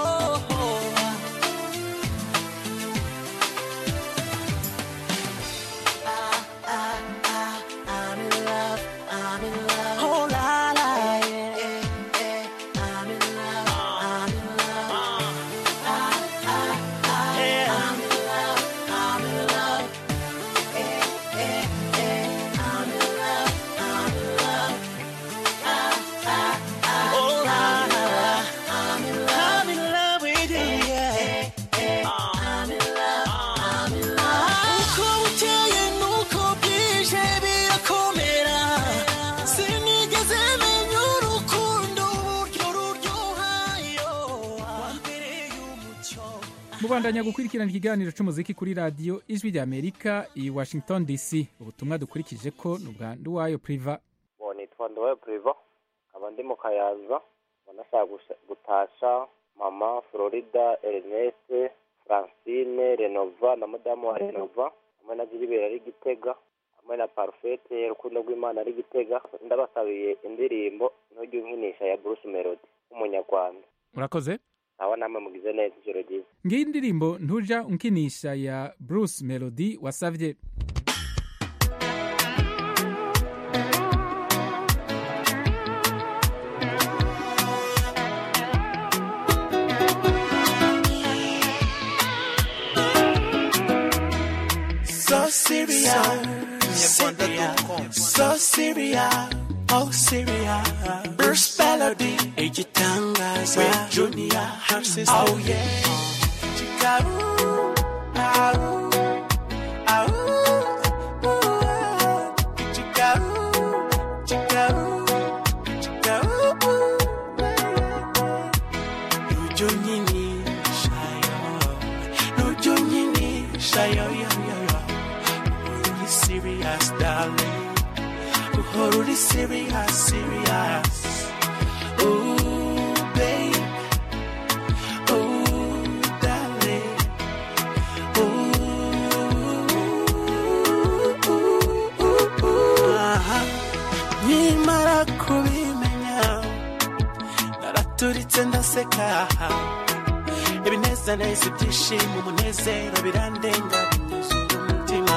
mubandanya gukurikirana ikiganiro cy'umuziki kuri radiyo ijwi ry'amerika i washington dc. ubutumwa dukurikije ko ni ubwa nduwayo priva. nitwa nduwayo priva nkaba ndi mu kayanza nashaka gutasha mama Florida, Ernest, Francine, Renova na madamu wa Renova hamwe na Gilbert ari Gitega hamwe na Parfait Rukundo rw'Imana ari Gitega. ndabasabiye indirimbo ntujye unkinisha ya Bruce Melody umunyarwanda. murakoze. aho namwe mugize neza ijoro ryiza. ngiyi indirimbo ntuja unkinisha ya Bruce Melody wasavye. So serious, so serious, oh serious. Bruce Melody, igitangaza, with Junior, her sister. Oh yeah, Chicago, au, au, Chicago, Chicago, Chicago. Nujo nyini shayo, nujo nyini shayo yo yo yo. Really serious, darling. Oh, really serious, serious. Oh, babe. Oh, darling. Oh, kubimenya naraturitse ndaseka ibinezaneza ibyishimo umunezero birandenga binyuzura umutima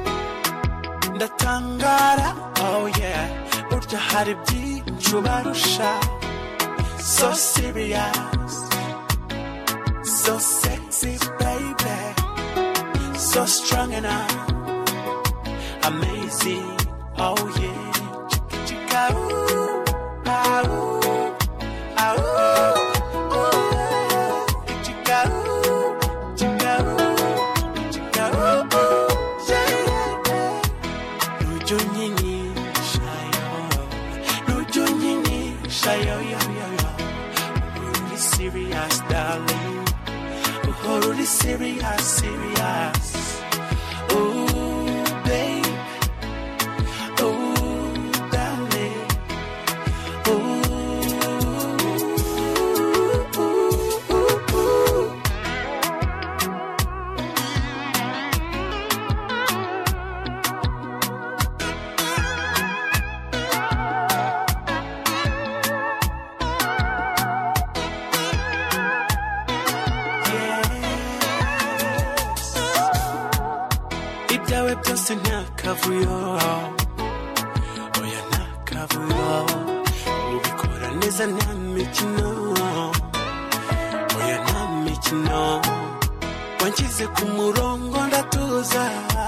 ndatangara oh yeah burya hari byinshi ubarusha so serious so sexy baby so strong enough amazing oh yeah chicka chicka ooh ah ooh ah ooh ooh chicka ooh chicka ooh chicka ooh yeah nujo nyinyi shayo nujo nyinyi shayo yo yo yo really serious darling oh really serious serious ooh babe ooh darling ooh ooh ooh ooh ibyawe byose ntakavuyo oya ntakavuyo ubikora neza nta mikino oya nta mikino wanshyize ku murongo ndatuza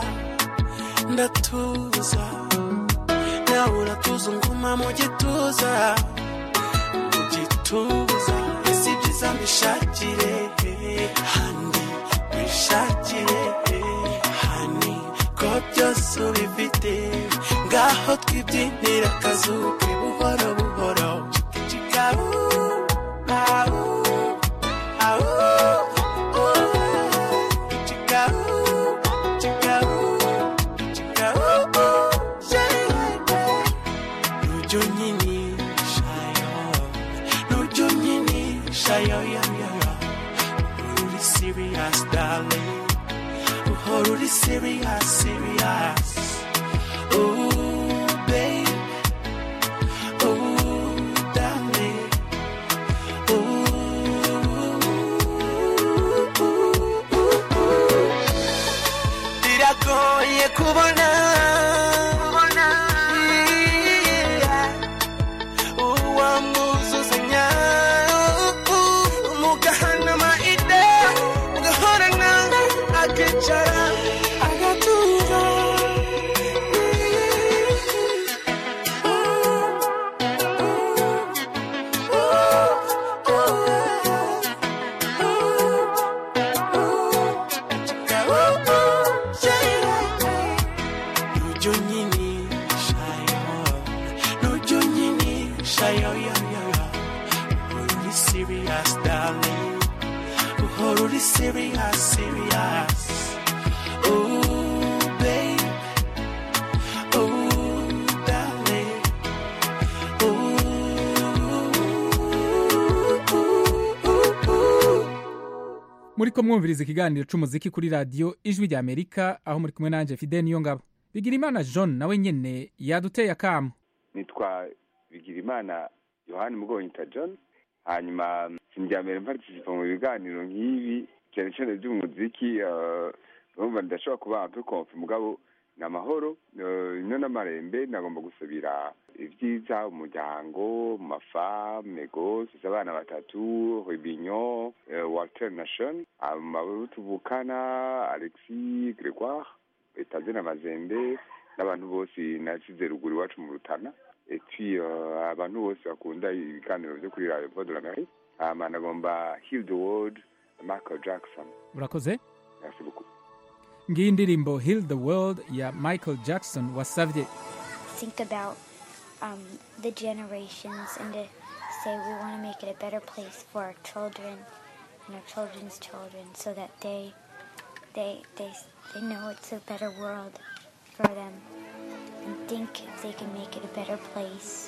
ndatuza nawe uratuza nguma mu gituza mu gituza ese ibyiza mbishakire handi bishakire hani ko byose ubifite ngaho twibyinira akazuke buhoro buhoro chika ooh ah ooh ah ooh ooh chika ooh chika ooh chika ooh yeah nujo nyinyi shayo nujo nyinyi shayo yo yo yo really serious darling oh really serious serious ooh babe ooh darling ooh ooh ooh biragoye kubona kubona uwamuzuzanya mugahana maide mugahorana akicara agatuza nujo nyinyi shayo nujo nyinyi shayo yo yo yo really serious darling oh really serious serious ooh babe ooh darling muriko mwumviriza ikiganiro c'umuziki kuri radio ijwi rya Amerika aho muri kumwe nanje Fidel Niyongabo. Bigirimana John nawe nyene yaduteye akamo. nitwa Bigirimana Yohani Mugonyita John hanyuma sindyamere mparticipa mu biganiro nk'ibi cyane cyane by'umuziki urumva ndashobora kuba un peu confi mugabo namahoro ino n'amarembe nagomba gusubira ibyiza umuryango mafa megos abana batatu Rubinyo Walter Nation amaburu tuvukana Alexis Gregoire etaze na Mazembe n'abantu bose nasize ruguru iwacu mu Rutana et puis abantu bose bakunda ibiganiro byo kuri radio Voix de l'Amérique ama nagomba Heal the World Michael Jackson. Urakoze? Merci beaucoup. Ngiyi indirimbo Heal the World ya Michael Jackson wasavye. Think about um, the generations and to say we want to make it a better place for our children and our children's children so that they they they they know it's a better world for them and think if they can make it a better place.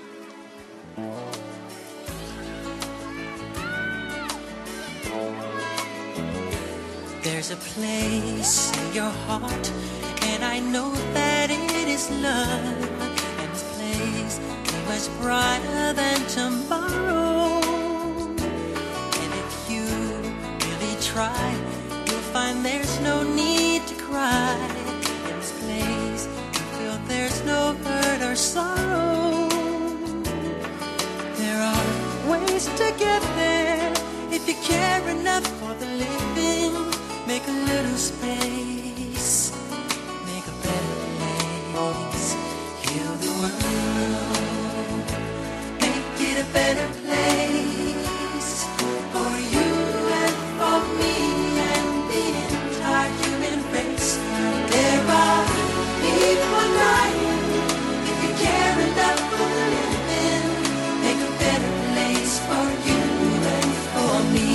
There's a place in your heart, and I know that it is love. And this place came as is brighter than tomorrow. And if you really try, you'll find there's no need to cry. In this place, you feel there's no hurt or sorrow. There are ways to get there. If you care enough for the living, make a little space, make a better place. Heal the world, make it a better place for you and for me and the entire human race. There are people dying. If you care enough for the living, make a better place for you and for me.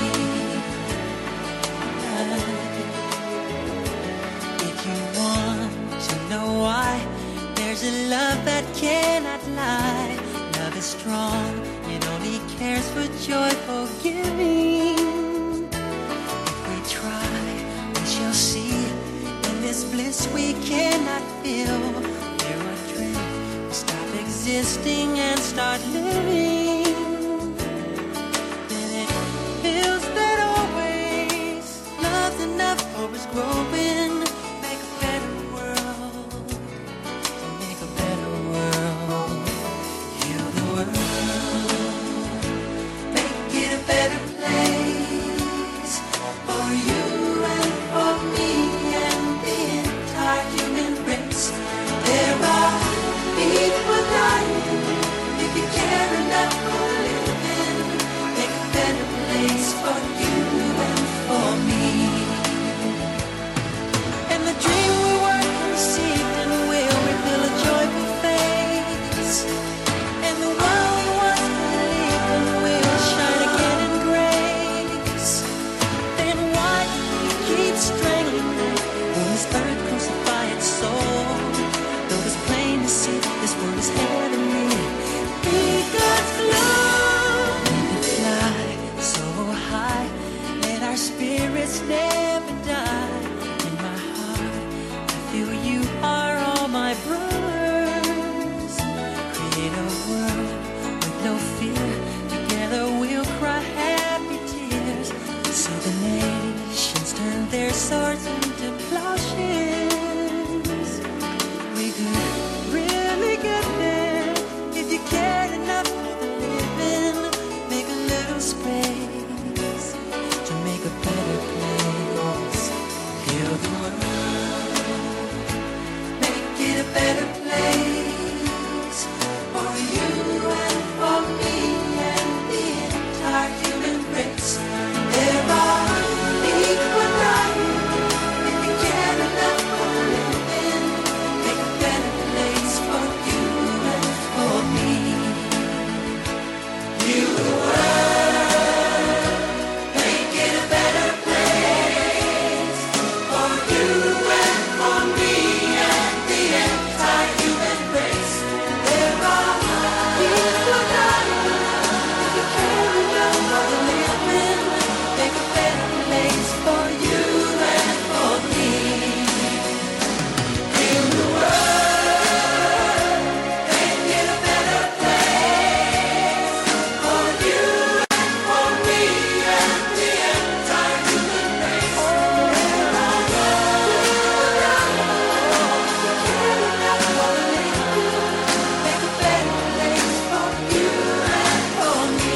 If you want to know why, there's a love that cannot lie. Love is strong, it only cares for joyful giving. If we try, we shall see. In this bliss we cannot feel. We're adrift, we stop existing and start living. Then it feels that always love's enough for us growing. Make a better world, make a better world. Heal the world, make it a better place for you and for me and the entire human race. There are people dying. If you care enough for living, make a better place for you and for me. And the dream we were conceiving will reveal a joyful face. And the world we once believed in will shine again in grace. Then why do we keep strangling them when this earth crucify its soul? Though it's plain to see this world is heavenly, be God's love. Let it fly so high, let our spirits never die. In my heart, I feel you are all my brothers. Create a world with no fear. Together we'll cry happy tears. So the nations turn their swords into plowshares. We could really get there if you cared enough for the living. Make a little space to make a better place. Heal the world, make it a better place for you and for me and the entire human race. There are people dying. If you care enough for the living, make a better place for you and for me. Heal the world, make it a better place for you and for me and the entire human race. There are people dying. If you care enough for the living, make a better place for you and for me. Heal the world, make it a better place for you and for me and the entire human race. There are people dying. If you care enough for the living, make a better place for you and for me.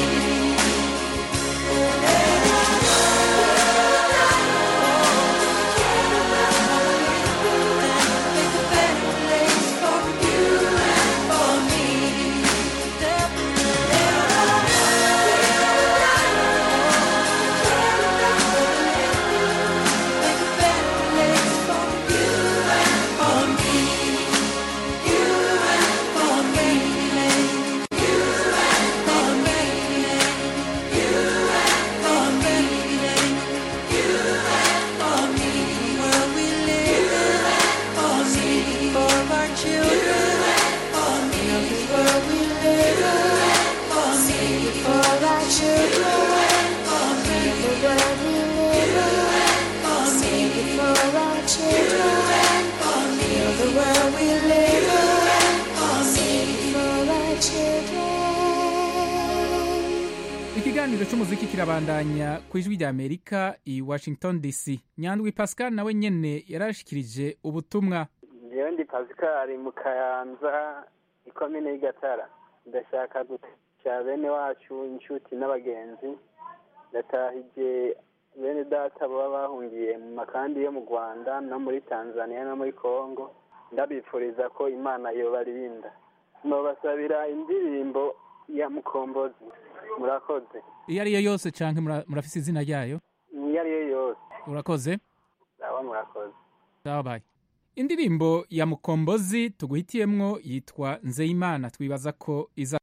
The world we live in, for our children. ikiganiro cy'umuziki kirabandanya ku ijwi rya Amerika i Washington D C. Nyandwi Pascal nawe nyene yarashikirije ubutumwa. Jewe ndi Pascal mu Kayanza ikomine y'Igatara. Ndashaka gutasha bene wacu inshuti n'abagenzi. Ndatahije bene data baba bahungiye mu makandi yo mu Rwanda no muri Tanzania no muri Kongo. Ndabifuriza ko Imana yobarinda. Nobasabira indirimbo ya Mukombozi. Murakoze. Iyo ari yo yose canke murafise izina ryayo? Iyo ari yo yose. Urakoze. Sawa murakoze. Sawa bye. Indirimbo ya Mukombozi tuguhitiyemwo yitwa Nzeyimana, twibaza ko iza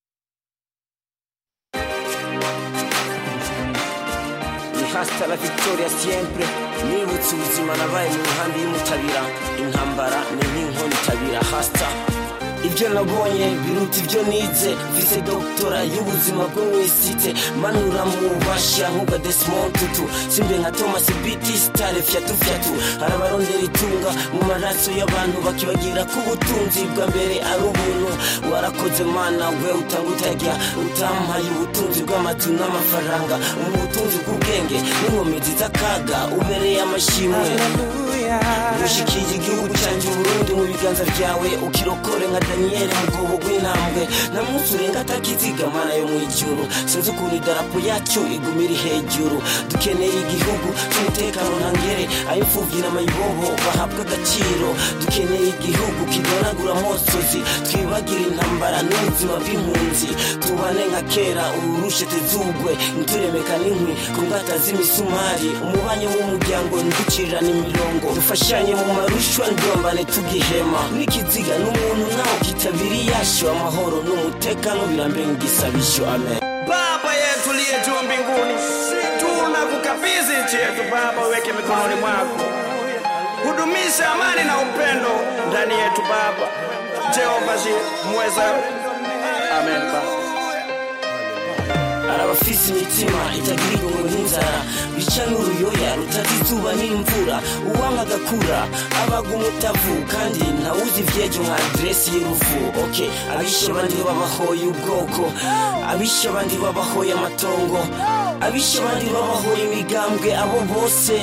Hasta la victoria siempre. Nibutse ubuzima nabaye mu ruhande y'umutabira, intambara ni nk'inkoni itabira. Hasta ibyo nabonye biruta ibyo nize, vise doktora y'ubuzima bwo mwisite, manura mu bashya nk'uga Desmond Tutu, simbe nka Thomas Biti Stare fyatu fyatu. Harabarondera itunga mu maraso y'abantu bakibagira ko ubutunzi bwa mbere ari ubuntu. Warakoze Mana we utanga utajya, utampaye ubutunzi bw'amatu n'amafaranga, ubutunzi bw'ubwenge n'inkomezi z'akaga, ubereye amashimwe. Mushikiye igihugu cyanjye Burundi mu biganza byawe, ukirokore nka Daniel mu bwobo bw'intambwe. Namunsi urenga atakiziga Mana yo mu ijuru, sinzi ukuntu idarapo yacyo igumira hejuru. Dukeneye igihugu cy'umutekano ntangere, ay'imfuvyi n'amayibobo bahabwa agaciro. Dukeneye igihugu kidonagura amosozi, twibagire intambara n'ubuzima bw'impunzi. Tubane nka kera urushe tezugwe, nturemeka n'inkwi ku ngata z'imisumari. Umubanye w'umuryango nducirirana imirongo, dufashanye mu marushwa ndombane tugihema. N'ikiziga n'umuntu naho kitabiri yasho, amahoro n'umutekano birambe ngisabisho. Amen. Baba yetu liye juu mbinguni, tunakukabidhi nchi yetu Baba, weke mikononi mwako, hudumisha amani na upendo ndani yetu Baba. Jehova mweza. Amen Baba. Arabafise imitima itagira igomwe nk'inzara, bica n'uruyoya rutazi izuba n'imvura. Uwanga agakura abaga umutavu, kandi ntawuzi ivyejo nka adresi y'urufu. Okay, abishe abandi babahoye ubwoko, abishe abandi babahoye amatongo, abishe abandi babahoye imigambwe. Abo bose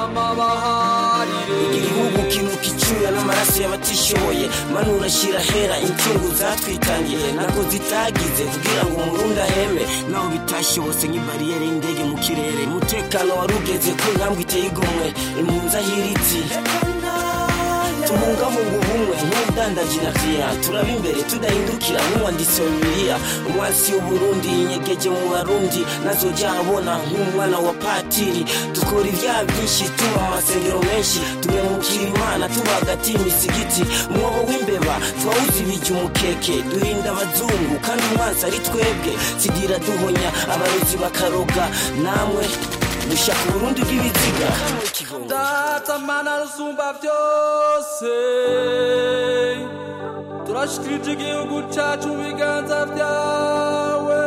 igihugu kinuka icyuya n'amaraso y'abatishoboye. Manura shira hera incungu zatwitangiye, nako zitagize kugira ngo umurundi aheme, naho bitashobotse nk'ibariyeri y'indege mu kirere. Umutekano warugeze ku ntambwe iteye igomwe, impunzi ahiritse. Tubungabunga ubumwe nk'ubudandaji na vira, turaba imbere tudahindukira nk'uwanditsi wa Bibiliya. Umwasi w'Uburundi inyegeje mu Barundi, nazojya abona nk'umwana wa patiri. Dukora ibyaha byinshi, tuba mu masengero menshi, tumemukira Imana tuba hagati y'imisigiti. Umwobo w'imbeba twawuzi ibijya umukeke, duhinda abazungu kandi umwansi ari twebwe. Sigira duhonya abarozi bakaroga, namwe dushaka Burundi bw'ibiziga. Data Mana rusumba byose, turashikirije igihugu cyacu mu biganza byawe.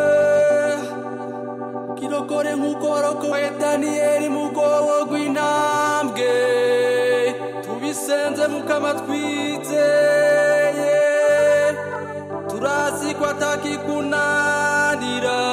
Kirokore nk'uko warokoye Daniyeli mu bwobo rw'intambwe, tubisenze Mukama twizeye, turazi ko atakikunanira.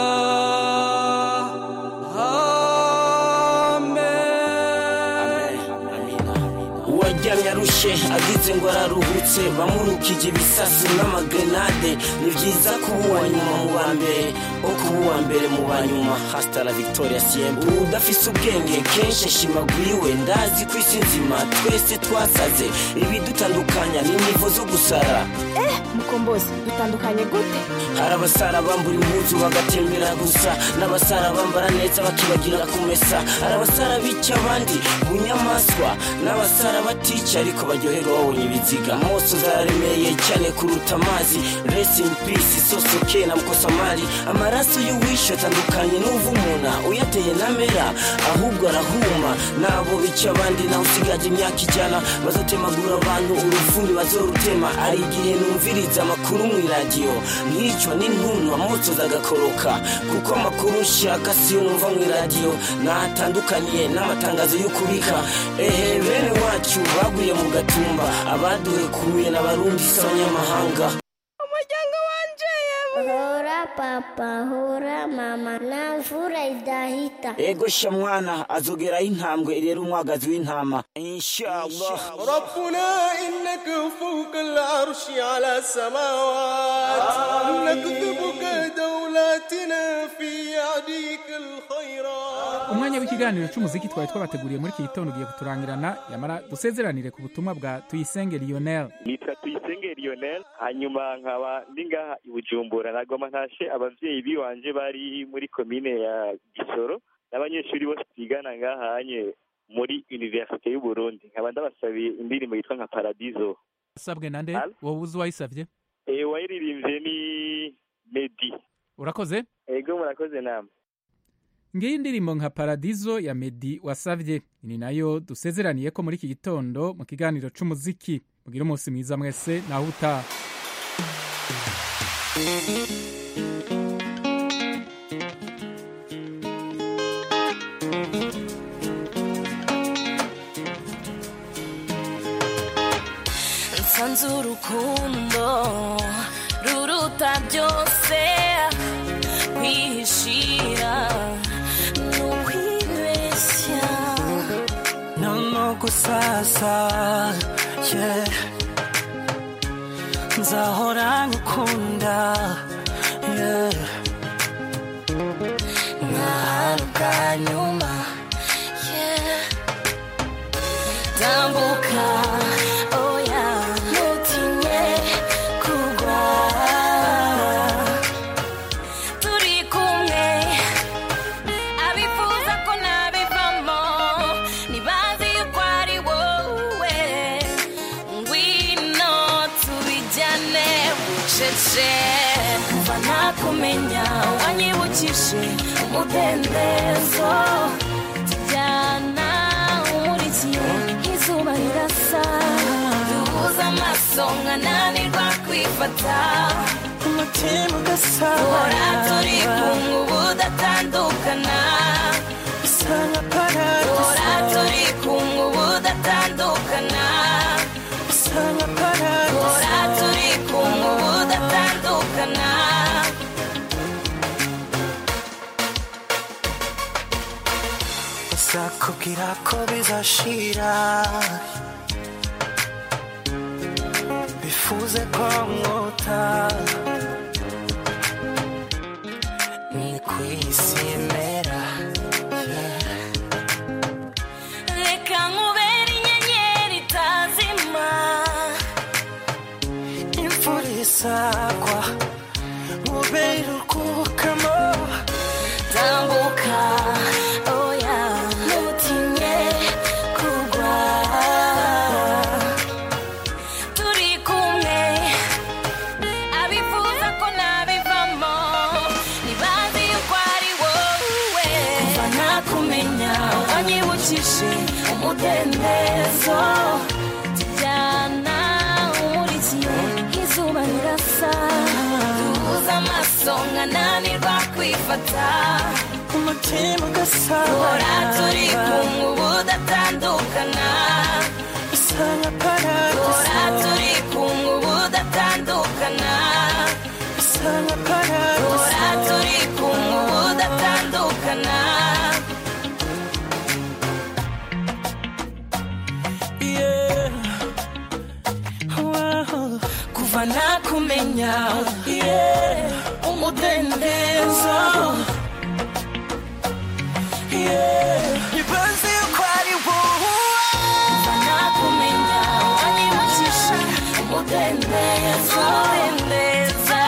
Yarushe agize ngo araruhutse, bamurukije ibisasu n'amagrenade. Ni byiza kuba uwa nyuma mu ba mbere, o kuba uwa mbere mu ba nyuma. Hasta la victoria siempre. Udafise ubwenge kenshi ashimagwiwe, ndazi ku isi nzima twese twasaze. Ibidutandukanya ni nivo zo gusara. Eh, Mukombozi, dutandukanye gute? Hari abasara bambura impuzu bagatembera gusa, n'abasara bambara neza bakibagira kumesa. Hari abasara bica abandi bunyamaswa, n'abasara batica ariko baryoherwa babonye ibiziga. Moso zararemeye cyane kuruta amazi. Rest in peace Sosoke na Mukosamari. Amaraso y'uwishe atandukanye n'uvumuna, uyateye namera ahubwo arahuma. Nabo bica abandi naho usigaje imyaka ijana, bazotemagura abantu urufuni bazorutema. Ari igihe numviriza amakuru mu radio, nkicwa n'intuntu amotso zagakoroka, kuko amakuru nshaka siyo numva mu radio. Natandukaniye n'amatangazo yo kubika. Ehe, bene wacu baguye mu gatumba, abaduhekuye n'abarundi s'abanyamahanga. Umuryango wanje Uhora papa hora mama na mvura idahita. Ego sha mwana azogeraho intambwe rero umwagazi w'intama inshallah. ربنا إنك فوق العرش على السماوات نكتبك دولاتنا في يديك الخيرات. umwanya w'ikiganiro cy'umuziki twari twabateguriye muri iki gitondo ugiye kuturangirana yamara dusezeranire ku butumwa bwa Tuyisenge Lionel. Nitwa Tuyisenge Lionel hanyuma nkaba ndi ngaha i Bujumbura nagoma ntashe abavyeyi biwanje bari muri komine ya Gisoro n'abanyeshuri bose twigana ngaha hanye muri Universite y'u Burundi nkaba ndabasabiye indirimbo yitwa nka Paradiso. Sabwe nande wowe uzi wayisavye? Eh wayiririmbye ni Medi. Urakoze? Ego murakoze namwe. Ngiyi indirimbo nka Paradiso ya Medi wasavye ni nayo dusezeraniye ko muri iki gitondo mu kiganiro c'umuziki. Mugira umunsi mwiza mwese naho utaha. Nsanze urukundo ruruta byose kwihishira n'ukwibeshya no gusasa yeah. Nzahora ngukunda yeah. Naharuka nyuma yeah. Tambuka oya nutinye kugwa turi kumwe abifuza ko nabivamo nibazi yuko ari wowe ngwino tubijyane bucece kuva nakumenya wanyibukije umudendezo tujyana umurikiye izuba rirasa duhuza amaso nkananirwa kwifata umutima ugasaba hora turi kumwe ubu datandukana bisa nka paradiso hora turi kumwe ubu datandukana bisa nka paradiso hora turi kumwe ubu datandukana sakubwira ko bizashira bifuze ko mwota ni kwisi imera reka nkubere inyenyeri itazima imvura isagwa nkubere urwukamo tambuka oya nutinye kugwa turi kumwe abifuza ko nabivamo nibazi yuko ari wowe kuva nakumenya wanyibukije umudendezo tujyana umurikiye izuba rirasa duhuza amaso nkananirwa kwifata umutima ugasaba hora turi kumwe ubu datandukana bisa nka paradiso hora turi kumwe ubu datandukana bisa nka paradiso hora turi kumwe ubu datandukana yeah. Wow. kuva nakumenya yeah. umudendezo nibaze yuko ari wowe kuva nakumenya wanyibukije umudendezo umudendezo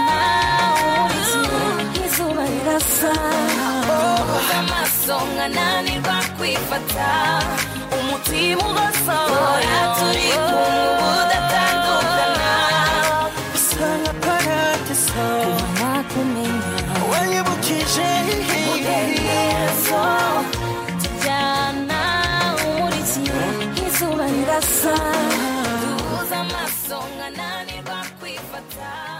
izuba rirasa uhuza amaso nkananirwa kwifata umutima ugasohora turi kumwe ubu datandukana bisa nka paradiso kuva nakumenya wanyibukije umudendezo tujyana umurikiye izuba rirasa duhuza amaso nkananirwa kwifata